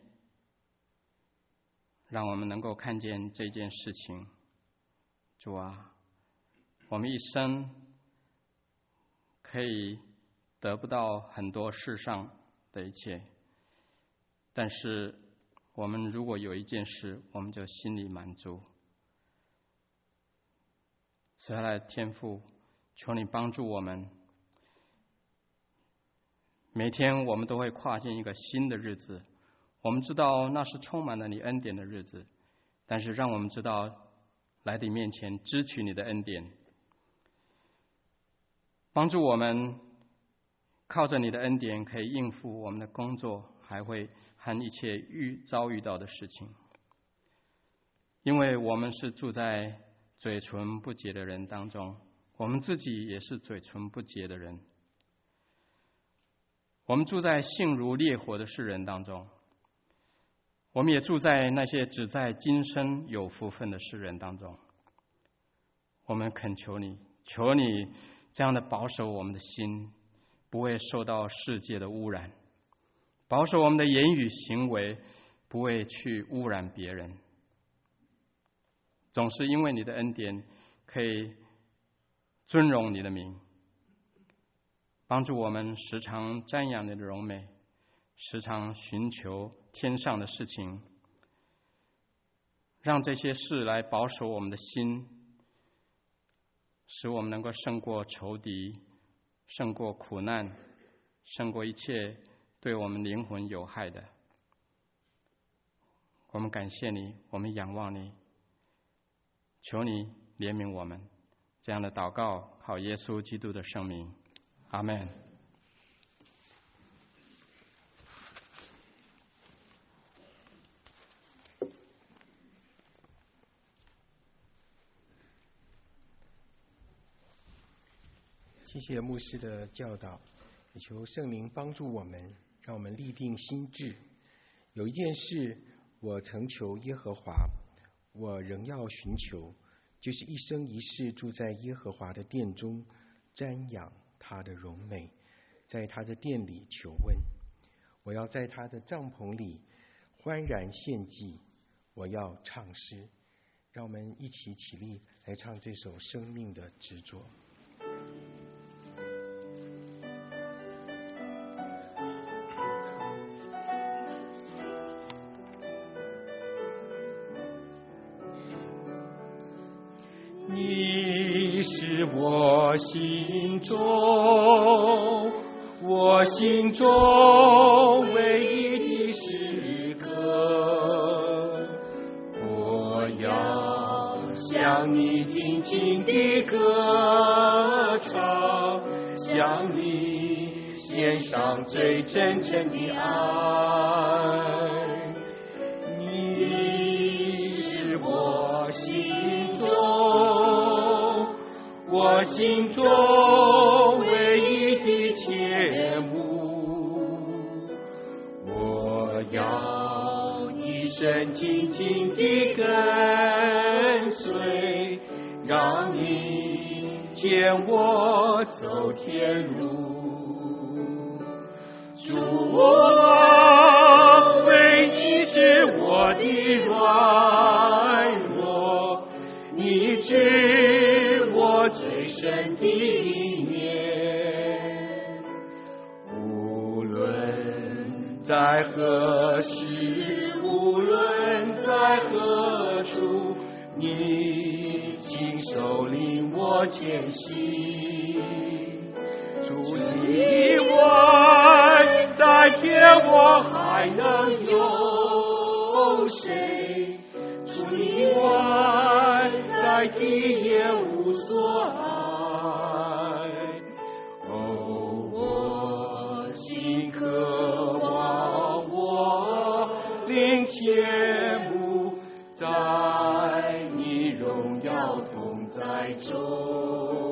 让我们能够看见这件事情。主啊，我们一生可以得不到很多世上的一切，但是我们如果有一件事，我们就心里满足。慈爱的天父，求你帮助我们，每天我们都会跨进一个新的日子，我们知道那是充满了你恩典的日子，但是让我们知道来你面前支取你的恩典，帮助我们靠着你的恩典可以应付我们的工作，还会和一切遭遇到的事情。因为我们是住在嘴唇不洁的人当中，我们自己也是嘴唇不洁的人。我们住在性如烈火的世人当中， 我们也住在那些只在今生有福分的世人当中。我们恳求你，求你这样的保守我们的心，不会受到世界的污染，保守我们的言语行为，不会去污染别人。总是因为你的恩典，可以尊荣你的名，帮助我们时常瞻仰你的荣美，时常寻求天上的事情，让这些事来保守我们的心，使我们能够胜过仇敌，胜过苦难，胜过一切对我们灵魂有害的。我们感谢你，我们仰望你，求你怜悯我们。这样的祷告靠耶稣基督的圣名，阿们。 谢谢牧师的教导，也求圣灵帮助我们，让我们立定心志。有一件事我曾求耶和华，我仍要寻求，就是一生一世住在耶和华的殿中，瞻仰他的荣美，在他的殿里求问。我要在他的帐篷里欢然献祭，我要唱诗。让我们一起起立来唱这首生命的执着。 你是我心中唯一的诗歌，我要向你紧紧地歌唱，向你献上最真诚的爱。你是我心中唯一的切慕，我要一生紧紧地跟随，让你牵我走天路。主啊，为你是我的软弱，你知我最深的一面。无论在何时，无论在何处，你亲手领我前行。除你以外，在天我还能有谁？除你以外，在地也无所爱。哦，我心渴望，我灵切慕，在你荣耀同在中。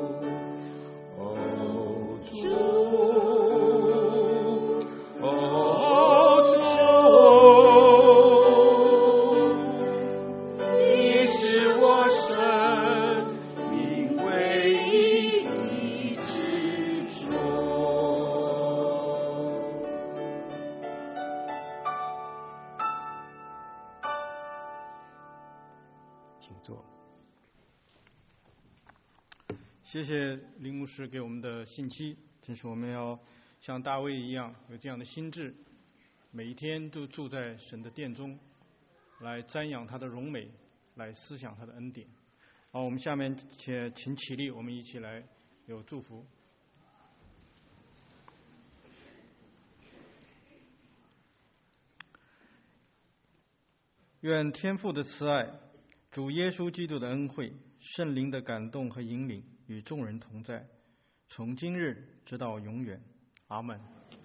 谢谢林牧师给我们的信息，正是我们要像大卫一样有这样的心志，每一天都住在神的殿中，来瞻仰他的荣美，来思想他的恩典。好，我们下面请起立，我们一起来有祝福。愿天父的慈爱、主耶稣基督的恩惠、圣灵的感动和引领与众人同在，从今日直到永远。阿们。